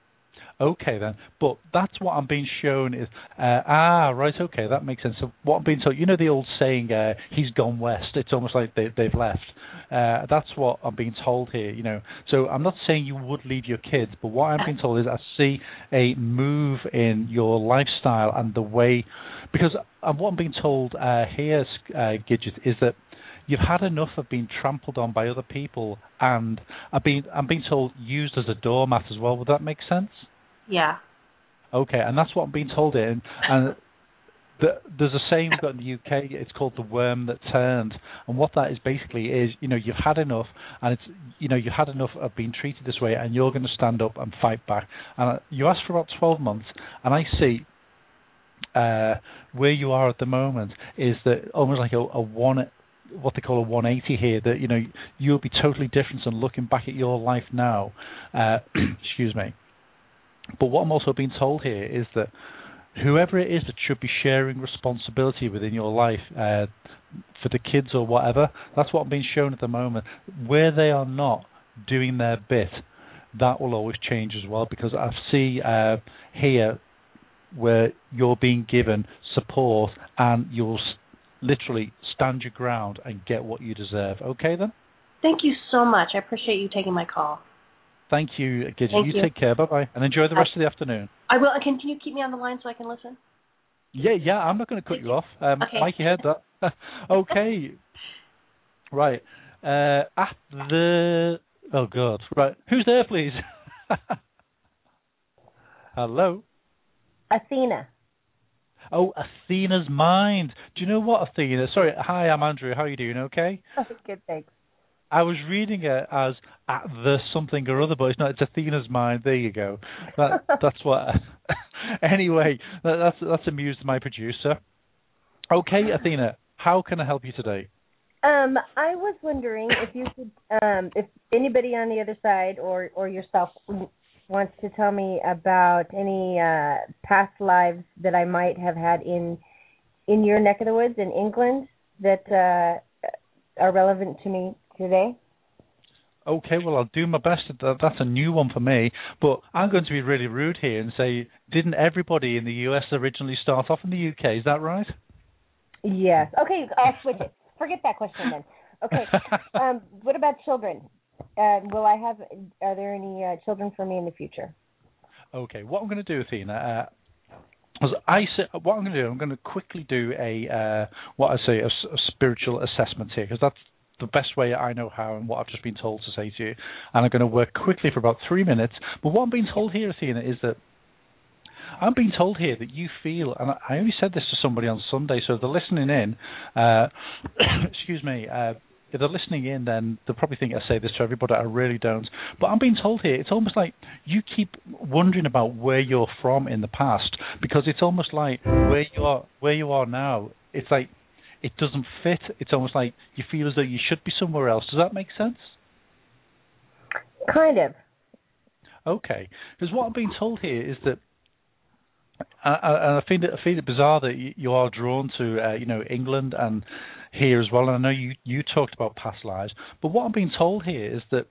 Okay, then. But that's what I'm being shown is, uh, ah, right, okay, that makes sense. So what I'm being told, you know the old saying, uh, he's gone west. It's almost like they, they've left. Uh, that's what I'm being told here, you know. So I'm not saying you would leave your kids, but what I'm being told is I see a move in your lifestyle and the way, because uh, what I'm being told uh, here, uh, Gidget, is that you've had enough of being trampled on by other people, and I've been, I'm being told used as a doormat as well. Would that make sense? Yeah. Okay, and that's what I'm being told here. And, and the, there's a saying we've got in the U K. It's called the worm that turned, and what that is basically is, you know, you've had enough, and it's, you know, you've had enough of being treated this way, and you're going to stand up and fight back. And you asked for about twelve months, and I see uh, where you are at the moment is that almost like a, a one. what they call a one eighty here, that, you know, you'll be totally different and looking back at your life now. Uh, excuse me. But what I'm also being told here is that whoever it is that should be sharing responsibility within your life, uh, for the kids or whatever, that's what I'm being shown at the moment. Where they are not doing their bit, that will always change as well, because I see uh, here where you're being given support and you'll literally stand your ground and get what you deserve. Okay, then? Thank you so much. I appreciate you taking my call. Thank you, Gidget. Thank you, you take care. Bye-bye. And enjoy the rest I, of the afternoon. I will. Can, can you keep me on the line so I can listen? Yeah, yeah. I'm not going to cut Thank you off. Um, okay. Mikey heard that. Okay. Right. Uh, at the... Oh, God. Right. Who's there, please? Hello? Athena. Oh, Athena's Mind. Do you know what, Athena? Sorry. Hi, I'm Andrew. How are you doing? Okay? Oh, good, thanks. I was reading it as at the something or other, but it's not. It's Athena's Mind. There you go. That, that's what. Anyway, that, that's that's amused my producer. Okay, Athena, how can I help you today? Um, I was wondering if you could, um, if anybody on the other side or or yourself wants to tell me about any uh, past lives that I might have had in in your neck of the woods in England that uh, are relevant to me today. Okay, well, I'll do my best. That's a new one for me, but I'm going to be really rude here and say, didn't everybody in the U S originally start off in the U K? Is that right? Yes. Okay, I'll switch it. Forget that question then. Okay. um, what about children? Uh, will I have? Are there any uh, children for me in the future? Okay. What I'm going to do, Athena. Uh, As I say, what I'm going to do, I'm going to quickly do a uh, what I say a, a spiritual assessment here, because that's the best way I know how and what I've just been told to say to you. And I'm going to work quickly for about three minutes. But what I'm being told here, Athena, is that I'm being told here that you feel, and I only said this to somebody on Sunday, so if they're listening in, uh, excuse me, uh, if they're listening in, then they'll probably think I say this to everybody. I really don't. But I'm being told here, it's almost like you keep wondering about where you're from in the past, because it's almost like where you are, where you are now. It's like it doesn't fit. It's almost like you feel as though you should be somewhere else. Does that make sense? Kind of. Okay, because what I'm being told here is that, uh, I, I find it I find it bizarre that you, you are drawn to uh, you know England and here as well. And I know you, you talked about past lives, but what I'm being told here is that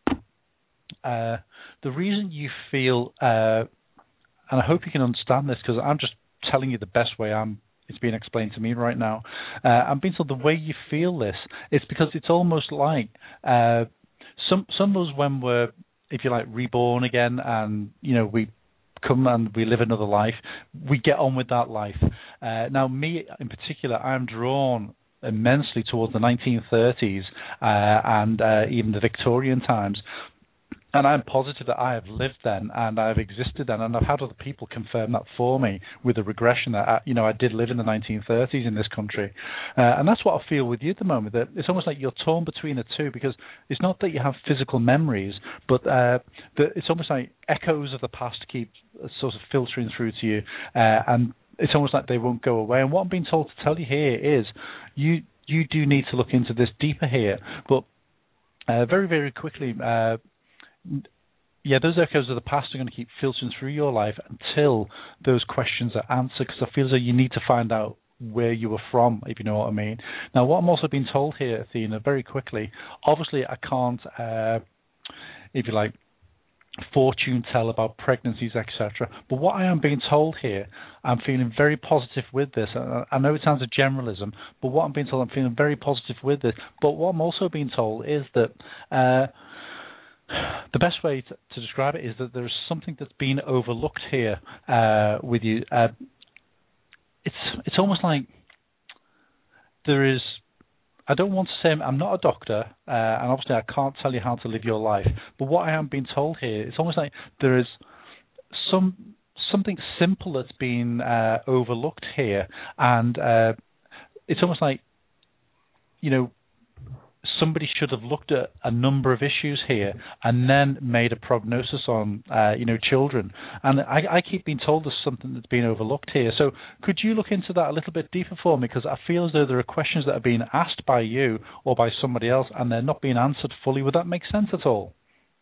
uh, the reason you feel, uh, and I hope you can understand this because I'm just telling you the best way I'm. It's being explained to me right now. Uh, I'm being told the way you feel this, it's because it's almost like uh, some some of us when we're, if you like, reborn again, and you know we come and we live another life, we get on with that life. Uh, now, me in particular, I'm drawn immensely towards the nineteen thirties uh, and uh, even the Victorian times. And I'm positive that I have lived then and I've existed then, and I've had other people confirm that for me with a regression that I, you know I did live in the nineteen thirties in this country, uh, and that's what I feel with you at the moment. That it's almost like you're torn between the two, because it's not that you have physical memories, but uh, that it's almost like echoes of the past keep sort of filtering through to you, uh, and it's almost like they won't go away. And what I'm being told to tell you here is you you do need to look into this deeper here, but uh, very very quickly. Uh, Yeah, those echoes of the past are going to keep filtering through your life until those questions are answered, because I feel as though you need to find out where you were from, if you know what I mean. Now, what I'm also being told here, Athena, very quickly, obviously I can't, uh, if you like, fortune tell about pregnancies, et cetera. But what I am being told here, I'm feeling very positive with this. I know it sounds a generalism, but what I'm being told, I'm feeling very positive with this. But what I'm also being told is that uh, the best way to, to describe it is that there's something that's been overlooked here uh, with you. Uh, it's it's almost like there is. I don't want to say I'm not a doctor, uh, and obviously I can't tell you how to live your life. But what I am being told here, it's almost like there is some something simple that's been uh, overlooked here, and uh, it's almost like, you know, somebody should have looked at a number of issues here and then made a prognosis on, uh, you know, children. And I, I keep being told there's something that's been overlooked here. So could you look into that a little bit deeper for me? Because I feel as though there are questions that are being asked by you or by somebody else and they're not being answered fully. Would that make sense at all?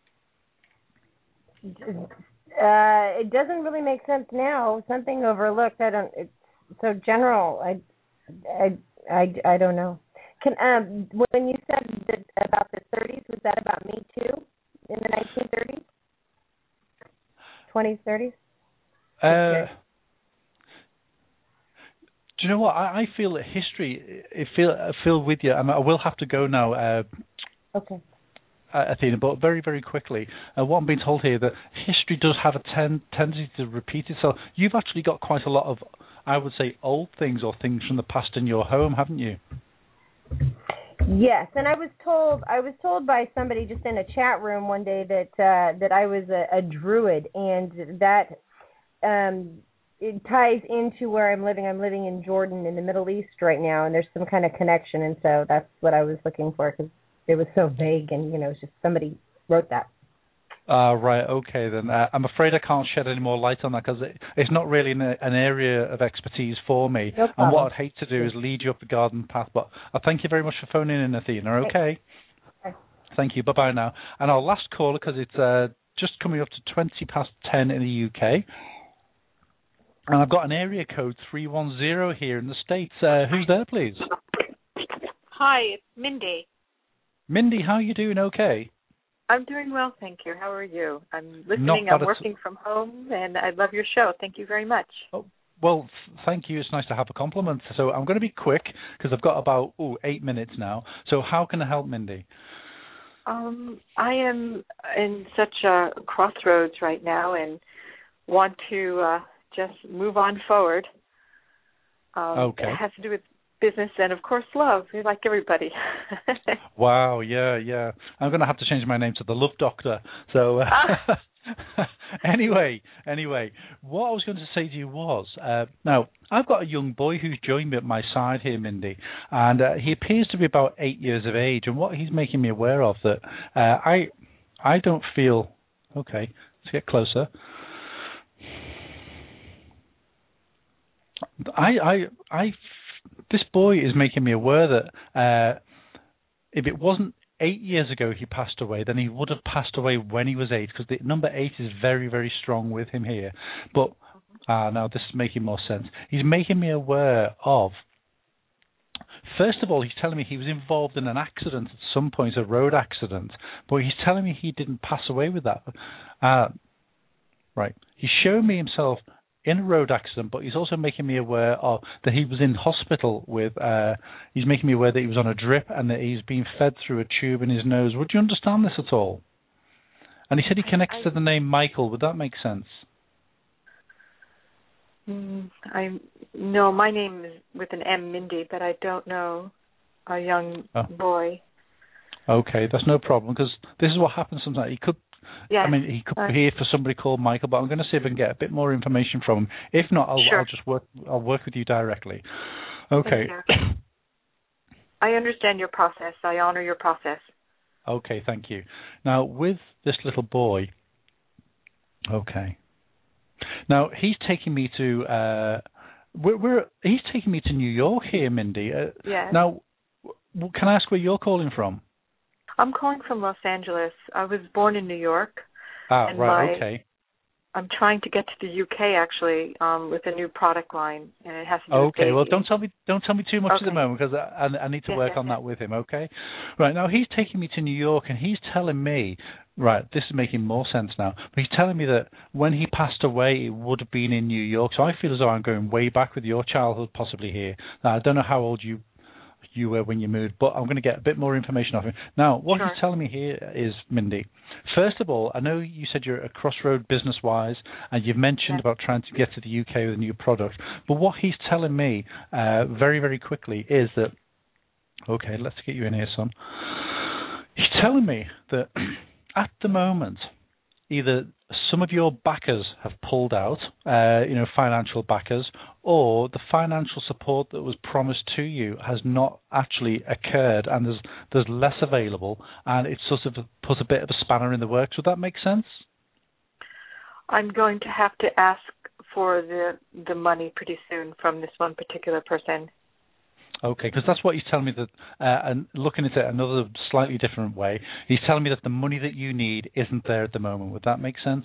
Uh, it doesn't really make sense now. Something overlooked. I don't. It's so general. I, I, I, I don't know. Can um when you said that about the thirties, was that about me too in the nineteen thirties, twenties, thirties? Uh, do you know what? I, I feel that history. I feel I feel with you. I, mean, I will have to go now. Uh, okay. Uh, Athena, but very, very quickly, uh, what I'm being told here, that history does have a ten- tendency to repeat itself. You've actually got quite a lot of, I would say, old things or things from the past in your home, haven't you? Yes, and I was told I was told by somebody just in a chat room one day that uh, that I was a, a druid, and that um, it ties into where I'm living. I'm living in Jordan in the Middle East right now, and there's some kind of connection, and so that's what I was looking for, because it was so vague, and you know, it's just somebody wrote that. Uh, right, okay then. Uh, I'm afraid I can't shed any more light on that because it, it's not really an, an area of expertise for me. No and what I'd hate to do is lead you up the garden path. But I thank you very much for phoning in, Athena. Okay. Okay. Thank you. Bye-bye now. And our last caller, because it's uh, just coming up to twenty past ten in the U K. And I've got an area code three one zero here in the States. Uh, who's there, please? Hi, it's Mindy. Mindy, how are you doing? Okay. I'm doing well, thank you. How are you? I'm listening. I'm working from home, and I love your show. Thank you very much. Oh, well, thank you. It's nice to have a compliment. So I'm going to be quick because I've got about ooh, eight minutes now. So how can I help, Mindy? Um, I am in such a crossroads right now and want to uh, just move on forward. Um, okay. It has to do with business and, of course, love. You're like everybody. Wow, yeah, yeah. I'm going to have to change my name to the Love Doctor. So, uh, anyway, anyway, what I was going to say to you was, uh, now, I've got a young boy who's joined me at my side here, Mindy, and uh, he appears to be about eight years of age, and what he's making me aware of that uh, I, I don't feel, okay, let's get closer. I, I, I, this boy is making me aware that uh, if it wasn't eight years ago he passed away, then he would have passed away when he was eight, because the number eight is very, very strong with him here. But uh, now this is making more sense. He's making me aware of, first of all, he's telling me he was involved in an accident at some point, a road accident, but he's telling me he didn't pass away with that. Uh, right. He's showing me himself in a road accident, but he's also making me aware of that he was in hospital with, uh, he's making me aware that he was on a drip and that he's being fed through a tube in his nose. Would you understand this at all? And he said he connects I, to the name Michael. Would that make sense? I No, my name is with an M, Mindy, but I don't know a young oh. boy. Okay, that's no problem, because this is what happens sometimes. He could Yeah. I mean, he could be here for somebody called Michael, but I'm going to see if I can get a bit more information from him. If not, I'll, sure. I'll just work. I'll work with you directly. Okay. I understand your process. I honor your process. Okay, thank you. Now, with this little boy, okay. Now he's taking me to. Uh, we're, we're he's taking me to New York here, Mindy. Uh, yeah. Now, can I ask where you're calling from? I'm calling from Los Angeles. I was born in New York. Ah, right, my, okay. I'm trying to get to the U K actually um, with a new product line, and it has to do okay, with babies. Well, don't tell me don't tell me too much okay. at the moment, because I, I, I need to yeah, work yeah, on yeah. that with him. Okay, right now he's taking me to New York, and he's telling me, right, this is making more sense now. But he's telling me that when he passed away, it would have been in New York. So I feel as though I'm going way back with your childhood, possibly here. Now I don't know how old you. you were when you moved, but I'm going to get a bit more information off him. Now, what sure. he's telling me here is, Mindy, first of all, I know you said you're at a crossroad business-wise, and you've mentioned yeah. about trying to get to the U K with a new product, but what he's telling me uh, very, very quickly is that, okay, let's get you in here, son. He's telling me that at the moment, either some of your backers have pulled out, uh, you know, financial backers, or the financial support that was promised to you has not actually occurred, and there's there's less available, and it's sort of put a bit of a spanner in the works. Would that make sense? I'm going to have to ask for the the money pretty soon from this one particular person. Okay, because that's what he's telling me, that, uh, and looking at it another slightly different way, he's telling me that the money that you need isn't there at the moment. Would that make sense?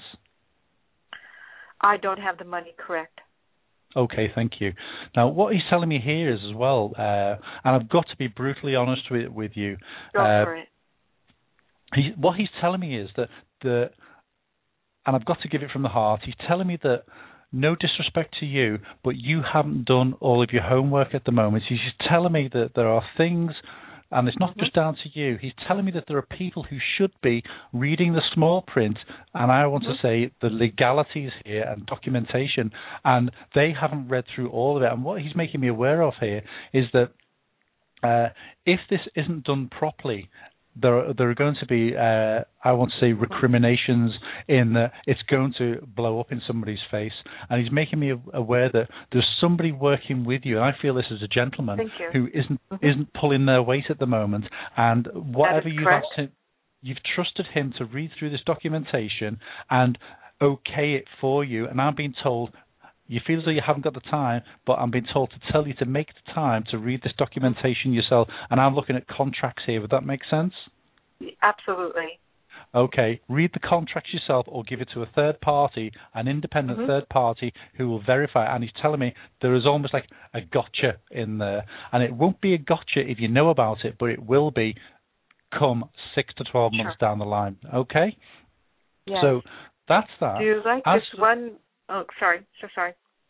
I don't have the money, correct. Okay, thank you. Now, what he's telling me here is as well, uh, and I've got to be brutally honest with, with you. Go uh, for it. He, what he's telling me is that, the, and I've got to give it from the heart, he's telling me that, no disrespect to you, but you haven't done all of your homework at the moment. He's just telling me that there are things, and it's not mm-hmm. just down to you. He's telling me that there are people who should be reading the small print, and I want mm-hmm. to say the legalities here and documentation, and they haven't read through all of it. And what he's making me aware of here is that uh, if this isn't done properly, There are, there are going to be, uh, I want to say, recriminations in that it's going to blow up in somebody's face. And he's making me aware that there's somebody working with you, and I feel this as a gentleman, who isn't mm-hmm. isn't pulling their weight at the moment. And whatever you've correct. asked him, you've trusted him to read through this documentation and okay it for you. And I'm being told, you feel as though you haven't got the time, but I'm being told to tell you to make the time to read this documentation yourself. And I'm looking at contracts here. Would that make sense? Absolutely. Okay. Read the contracts yourself, or give it to a third party, an independent mm-hmm. third party who will verify. And he's telling me there is almost like a gotcha in there. And it won't be a gotcha if you know about it, but it will be come six to twelve sure. months down the line. Okay? Yes. So that's that. Do you like As this one? Oh, sorry. So sorry.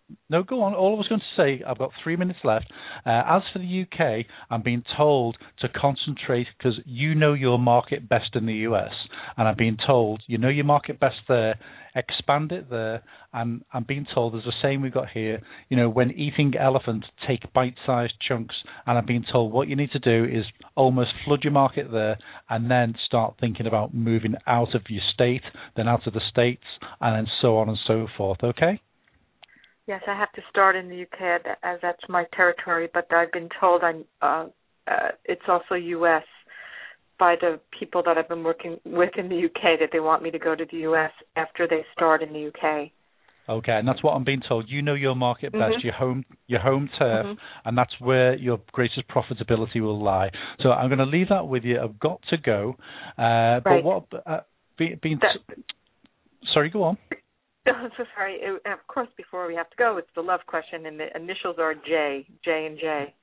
No, go on. All I was going to say, I've got three minutes left. Uh, as for the U K, I'm being told to concentrate because you know your market best in the U S. And I'm being told, you know your market best there, expand it there. And I'm being told, there's a saying we've got here, you know, when eating elephant, take bite-sized chunks. And I'm being told what you need to do is almost flood your market there and then start thinking about moving out of your state, then out of the States, and then so on and so forth, okay? Yes, I have to start in the U K as that's my territory, but I've been told I'm, uh, uh, it's also U S by the people that I've been working with in the U K that they want me to go to the U S after they start in the U K. Okay, and that's what I'm being told. You know your market best, mm-hmm. your home your home turf, mm-hmm. and that's where your greatest profitability will lie. So I'm going to leave that with you. I've got to go. Uh, right. But what... Uh, be, being that, sorry, go on. No, I'm so sorry. It, of course, before we have to go, it's the love question, and the initials are J, J and J.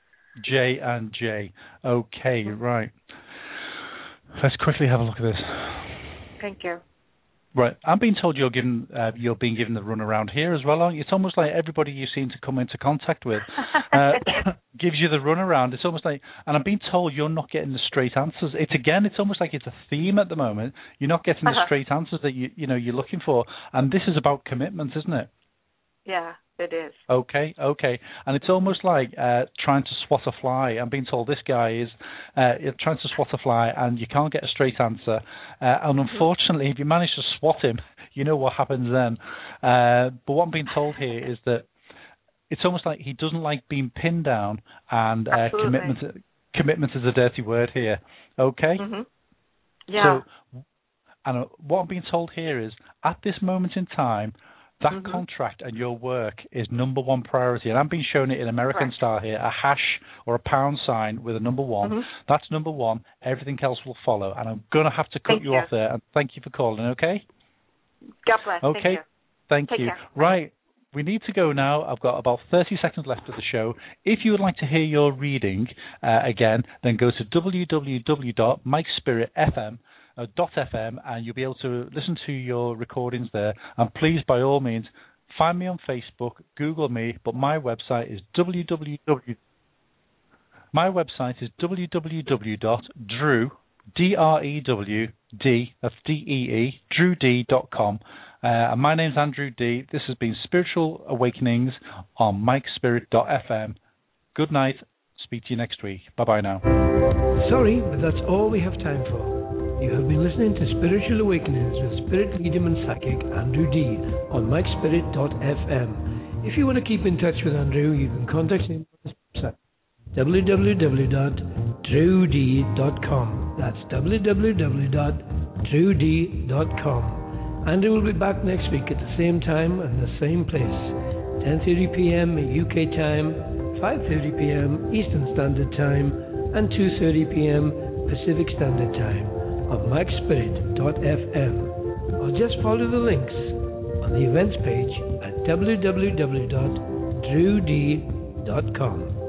J and J. Okay, mm-hmm. right. Let's quickly have a look at this. Thank you. Right, I'm being told you're given, uh, you're being given the run around here as well, aren't you? It's almost like everybody you seem to come into contact with uh, gives you the run around. It's almost like, and I'm being told you're not getting the straight answers. It's again, it's almost like it's a theme at the moment. You're not getting uh-huh. the straight answers that you, you know, you're looking for, and this is about commitment, isn't it? Yeah, it is. Okay, okay. And it's almost like uh, trying to swat a fly. I'm being told this guy is uh, trying to swat a fly and you can't get a straight answer. Uh, and unfortunately, if you manage to swat him, you know what happens then. Uh, but what I'm being told here is that it's almost like he doesn't like being pinned down, and uh, commitment commitment is a dirty word here. Okay? Mm-hmm. Yeah. So, and what I'm being told here is, at this moment in time, that mm-hmm. contract and your work is number one priority. And I'm being shown it in American right. style here, a hash or a pound sign with a number one. Mm-hmm. That's number one. Everything else will follow. And I'm going to have to cut thank you, you off there. And thank you for calling, okay? God bless. Okay. Thank you. Thank Take you. Care. Right. We need to go now. I've got about thirty seconds left of the show. If you would like to hear your reading uh, again, then go to w w w dot mike spirit f m dot f m and you'll be able to listen to your recordings there. And please, by all means, find me on Facebook, Google me, but my website is www. My website is w w w dot drew d r e w d that's D E E drew d dot com. Uh, and my name's Andrew D. This has been Spiritual Awakenings on mike spirit dot f m. Good night. Speak to you next week. Bye bye now. Sorry, but that's all we have time for. You have been listening to Spiritual Awakenings with Spirit Medium and Psychic Andrew D. on mike spirit dot f m. If you want to keep in touch with Andrew, you can contact him on his website, w w w dot drew d dot com. That's w w w dot drew d dot com. Andrew will be back next week at the same time and the same place, ten thirty p.m. U K time, five thirty p.m. Eastern Standard Time, and two thirty p.m. Pacific Standard Time on mike spirit dot f m, or just follow the links on the events page at w w w dot drew d dot com.